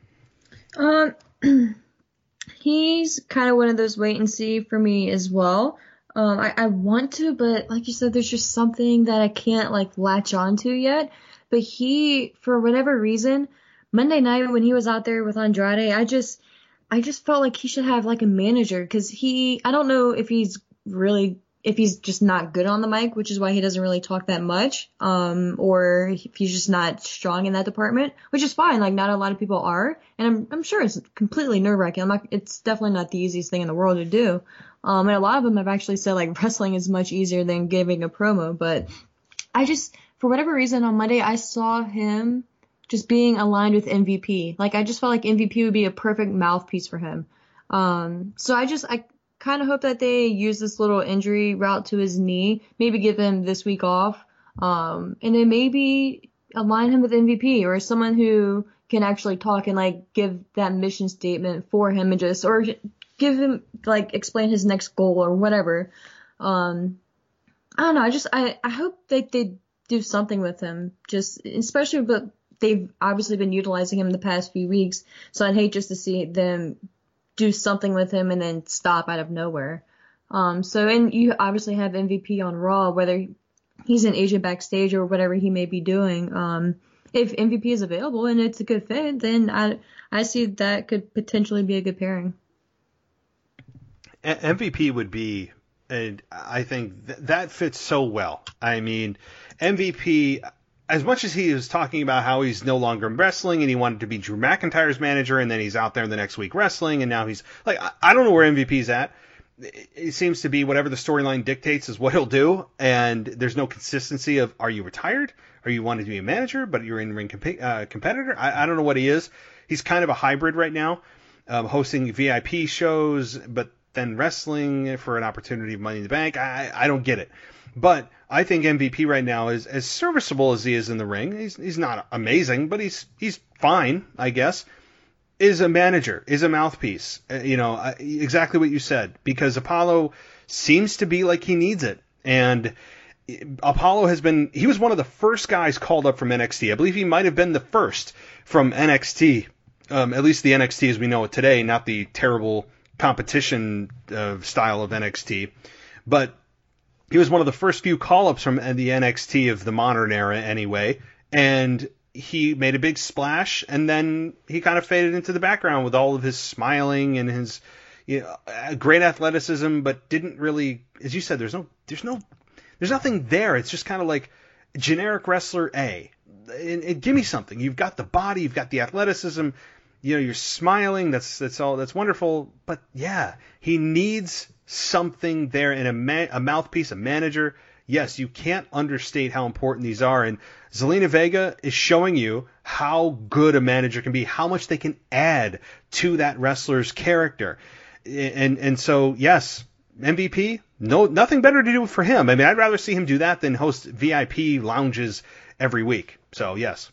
He's kind of one of those wait and see for me as well. I want to, but like you said, there's just something that I can't latch onto yet. But he, for whatever reason, Monday night when he was out there with Andrade, I just felt like he should have a manager because I don't know if he's just not good on the mic, which is why he doesn't really talk that much, or if he's just not strong in that department, which is fine. Not a lot of people are, and I'm sure it's completely nerve-wracking. It's definitely not the easiest thing in the world to do. And a lot of them have actually said wrestling is much easier than giving a promo, but for whatever reason on Monday, I saw him just being aligned with MVP. I just felt like MVP would be a perfect mouthpiece for him. So I kind of hope that they use this little injury route to his knee, maybe give him this week off, and then maybe align him with MVP or someone who can actually talk and give that mission statement for him and or give him explain his next goal or whatever. I don't know. I hope that they do something with him, especially, but they've obviously been utilizing him the past few weeks, so I'd hate just to see them do something with him and then stop out of nowhere. And you obviously have MVP on Raw, whether he's an agent backstage or whatever he may be doing. If MVP is available and it's a good fit, then I see that could potentially be a good pairing.
MVP would be, and I think that fits so well. I mean, MVP, as much as he was talking about how he's no longer wrestling and he wanted to be Drew McIntyre's manager and then he's out there the next week wrestling and now he's I don't know where MVP's at. It seems to be whatever the storyline dictates is what he'll do, and there's no consistency of, are you retired? Or you wanted to be a manager, but you're in-ring competitor? I don't know what he is. He's kind of a hybrid right now, hosting VIP shows, but then wrestling for an opportunity of Money in the Bank. I don't get it. But I think MVP right now is as serviceable as he is in the ring. He's not amazing, but he's fine, I guess. Is a manager, is a mouthpiece. Exactly what you said. Because Apollo seems to be like he needs it. And Apollo he was one of the first guys called up from NXT. I believe he might have been the first from NXT. At least the NXT as we know it today, not the terrible competition style of NXT. But he was one of the first few call-ups from the NXT of the modern era anyway, and he made a big splash, and then he kind of faded into the background with all of his smiling and his great athleticism, but didn't really, as you said, there's nothing there. It's just kind of like generic wrestler A. And give me something. You've got the body, you've got the athleticism, you're smiling. That's all. That's wonderful. But yeah, he needs something there in a mouthpiece, a manager. Yes, you can't understate how important these are. And Zelina Vega is showing you how good a manager can be, how much they can add to that wrestler's character. And so, yes, MVP, nothing better to do for him. I mean, I'd rather see him do that than host VIP lounges every week. So, yes.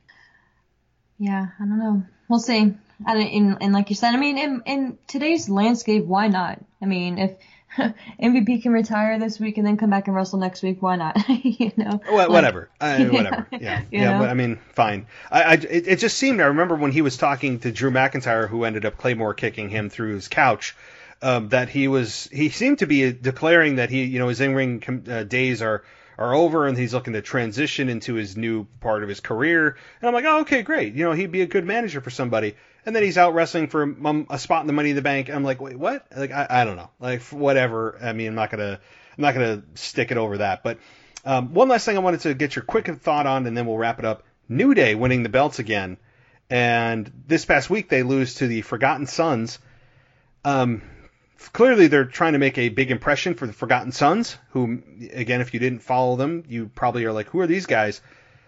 Yeah, I don't know. We'll see. And like you said, I mean, in today's landscape, why not? I mean, if MVP can retire this week and then come back and wrestle next week, why not?
Well, whatever. Whatever. Yeah. But I mean, fine. It just seemed. I remember when he was talking to Drew McIntyre, who ended up Claymore kicking him through his couch. That he seemed to be declaring that his in-ring days are over, and he's looking to transition into his new part of his career. And I'm like, oh, okay, great. He'd be a good manager for somebody. And then he's out wrestling for a spot in the Money in the Bank. And I'm like, wait, what? Like, I don't know. Like, whatever. I mean, I'm not gonna stick it over that. But one last thing I wanted to get your quick thought on, and then we'll wrap it up. New Day winning the belts again, and this past week they lose to the Forgotten Sons. Clearly, they're trying to make a big impression for the Forgotten Sons, who, again, if you didn't follow them, you probably are like, who are these guys?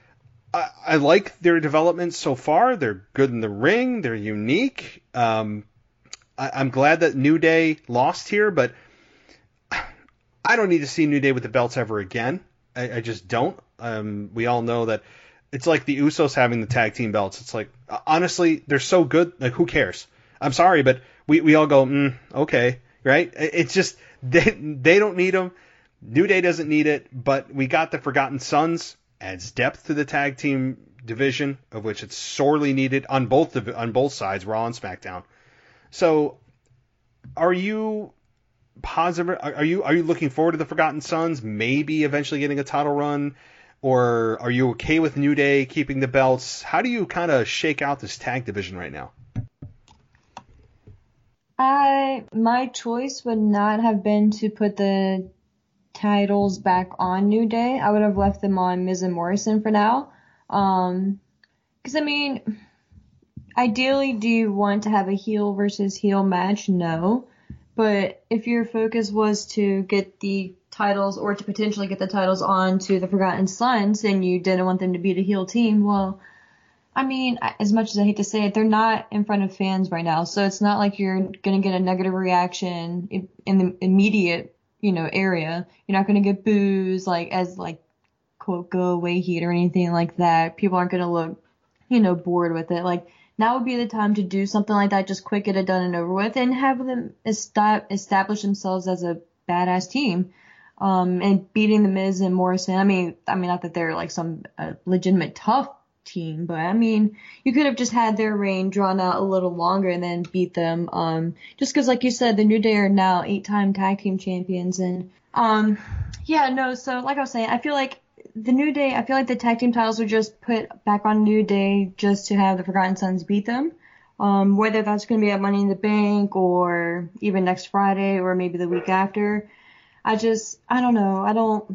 I like their development so far. They're good in the ring. They're unique. I'm glad that New Day lost here, but I don't need to see New Day with the belts ever again. I just don't. We all know that it's like the Usos having the tag team belts. It's like, honestly, they're so good. Like, who cares? I'm sorry, but we all go, okay, right? It's just, they don't need them. New Day doesn't need it, but we got the Forgotten Sons. Adds depth to the tag team division, of which it's sorely needed on both sides, Raw and SmackDown. So, are you positive? Are you looking forward to the Forgotten Sons maybe eventually getting a title run, or are you okay with New Day keeping the belts? How do you kind of shake out this tag division right now?
My choice would not have been to put the titles back on New Day. I would have left them on Miz and Morrison for now. Because, I mean, ideally, do you want to have a heel versus heel match? No. But if your focus was to get the titles, or to potentially get the titles on to the Forgotten Sons, and you didn't want them to beat a heel team, well, I mean, as much as I hate to say it, they're not in front of fans right now. So it's not like you're going to get a negative reaction in the immediate area. You're not going to get boos, quote, go away heat or anything like that. People aren't going to look, bored with it. Like, now would be the time to do something like that, just quick, get it done and over with, and have them establish themselves as a badass team. And beating the Miz and Morrison, I mean, not that they're like some legitimate tough team, but I mean, you could have just had their reign drawn out a little longer and then beat them. Just because, like you said, the New Day are now 8-time tag team champions, and so like I was saying, I feel like the tag team titles were just put back on New Day just to have the Forgotten Sons beat them. Whether that's going to be at Money in the Bank or even next Friday or maybe the week after, I don't know.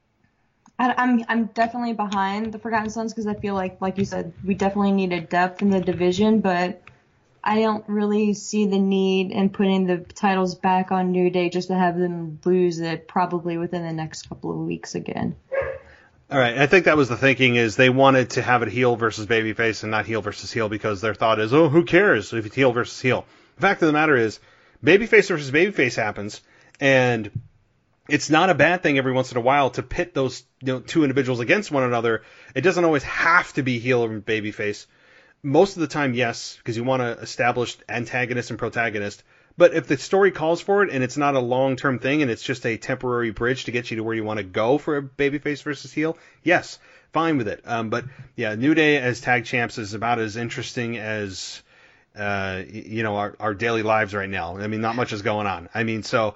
I'm definitely behind the Forgotten Sons because I feel like you said, we definitely needed depth in the division, but I don't really see the need in putting the titles back on New Day just to have them lose it probably within the next couple of weeks again.
All right, I think that was the thinking, is they wanted to have it heel versus babyface and not heel versus heel because their thought is, who cares if it's heel versus heel? The fact of the matter is, babyface versus babyface happens, and it's not a bad thing every once in a while to pit those two individuals against one another. It doesn't always have to be heel or babyface. Most of the time, yes, because you want to establish antagonist and protagonist. But if the story calls for it and it's not a long-term thing and it's just a temporary bridge to get you to where you want to go for a babyface versus heel, yes, fine with it. But yeah, New Day as tag champs is about as interesting as our daily lives right now. I mean, not much is going on. I mean, so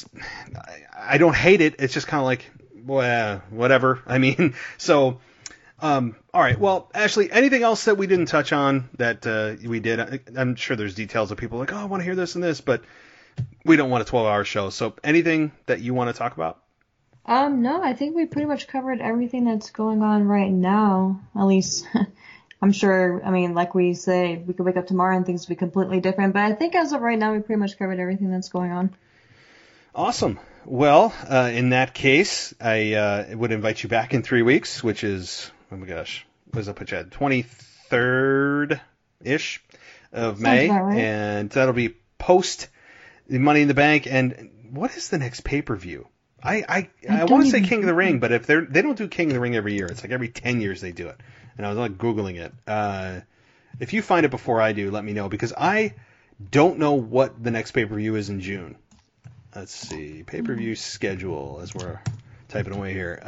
I don't hate it. It's just kind of like, well, whatever. I mean, so All right. Well, Ashley, anything else that we didn't touch on that we did? I'm sure there's details of people like, oh, I want to hear this and this, but we don't want a 12-hour show. So anything that you want to talk about?
No, I think we pretty much covered everything that's going on right now. At least, I'm sure, I mean, like we say, we could wake up tomorrow and things would be completely different. But I think as of right now, we pretty much covered everything that's going on.
Awesome. Well, in that case, I would invite you back in 3 weeks, which is, oh my gosh, what does that put you at? 23rd-ish of May.
Sounds about right.
And that'll be post the Money in the Bank. And what is the next pay-per-view? I want to say King of the Ring, but if they don't do King of the Ring every year. It's like every 10 years they do it. And I was like Googling it. If you find it before I do, let me know, because I don't know what the next pay-per-view is in June. Let's see. Pay-per-view schedule as we're typing away here.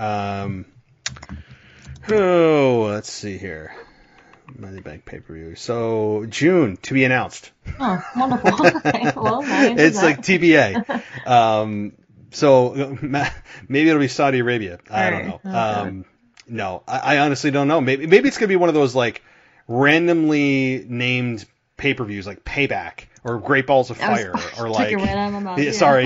Let's see here. Money in the Bank pay-per-view. So June to be announced.
Oh, wonderful. Okay, well,
it's like TBA. So maybe it'll be Saudi Arabia. I don't know.
Okay.
No, I honestly don't know. Maybe it's gonna be one of those like randomly named pay-per-views, like Payback or Great Balls of Fire, or like.
Right out of my mouth.
Yeah, sorry.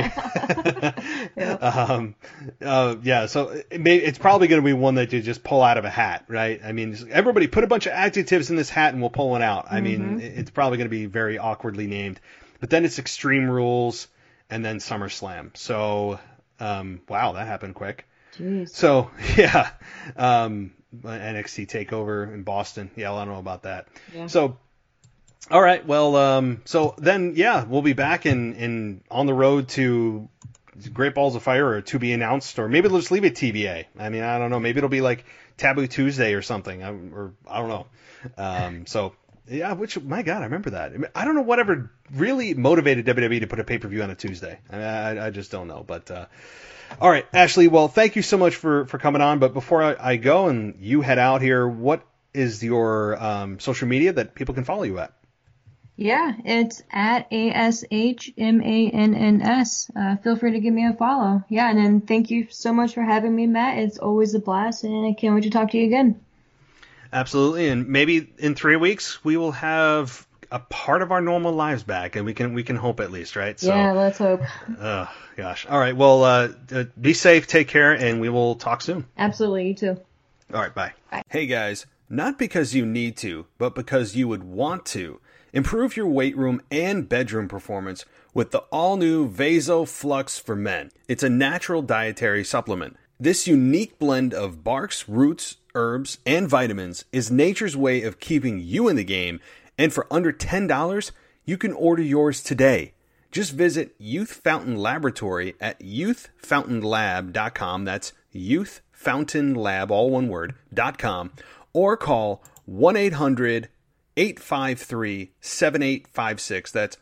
Yeah.
So it's probably going to be one that you just pull out of a hat, right? I mean, everybody put a bunch of adjectives in this hat and we'll pull one out. I mean, it's probably going to be very awkwardly named. But then it's Extreme Rules and then SummerSlam. So, wow, that happened quick.
Jeez.
So, yeah. NXT TakeOver in Boston. Yeah, I don't know about that.
Yeah.
So, all right. Well, so then, yeah, we'll be back in on the road to Great Balls of Fire, or to be announced, or maybe they'll just leave it TBA. I mean, I don't know. Maybe it'll be like Taboo Tuesday or something, or I don't know. So, yeah, which, my God, I remember that. I don't know whatever really motivated WWE to put a pay-per-view on a Tuesday. I just don't know. But, all right, Ashley, well, thank you so much for coming on. But before I go and you head out here, what is your social media that people can follow you at?
Yeah, it's at ASHMANNS. Feel free to give me a follow. Yeah, and then thank you so much for having me, Matt. It's always a blast, and I can't wait to talk to you again.
Absolutely, and maybe in 3 weeks we will have a part of our normal lives back, and we can hope at least, right? So,
yeah, let's hope.
Oh, gosh. All right, well, be safe, take care, and we will talk soon.
Absolutely, you too.
All right, bye.
Bye.
Hey, guys, not because you need to, but because you would want to. Improve your weight room and bedroom performance with the all-new Vaso Flux for Men. It's a natural dietary supplement. This unique blend of barks, roots, herbs, and vitamins is nature's way of keeping you in the game, and for under $10, you can order yours today. Just visit Youth Fountain Laboratory at youthfountainlab.com. That's youthfountainlab, all one word, .com, or call 1-800-853-7856. That's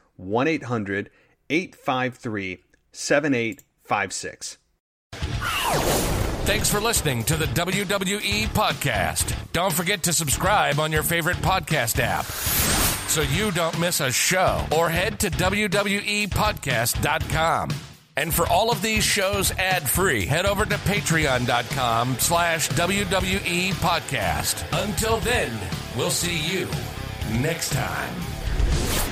1-800-853-7856.
Thanks for listening to the WWE Podcast. Don't forget to subscribe on your favorite podcast app so you don't miss a show, or head to WWEpodcast.com. And for all of these shows ad-free, head over to patreon.com/WWE Podcast. Until then, we'll see you next time.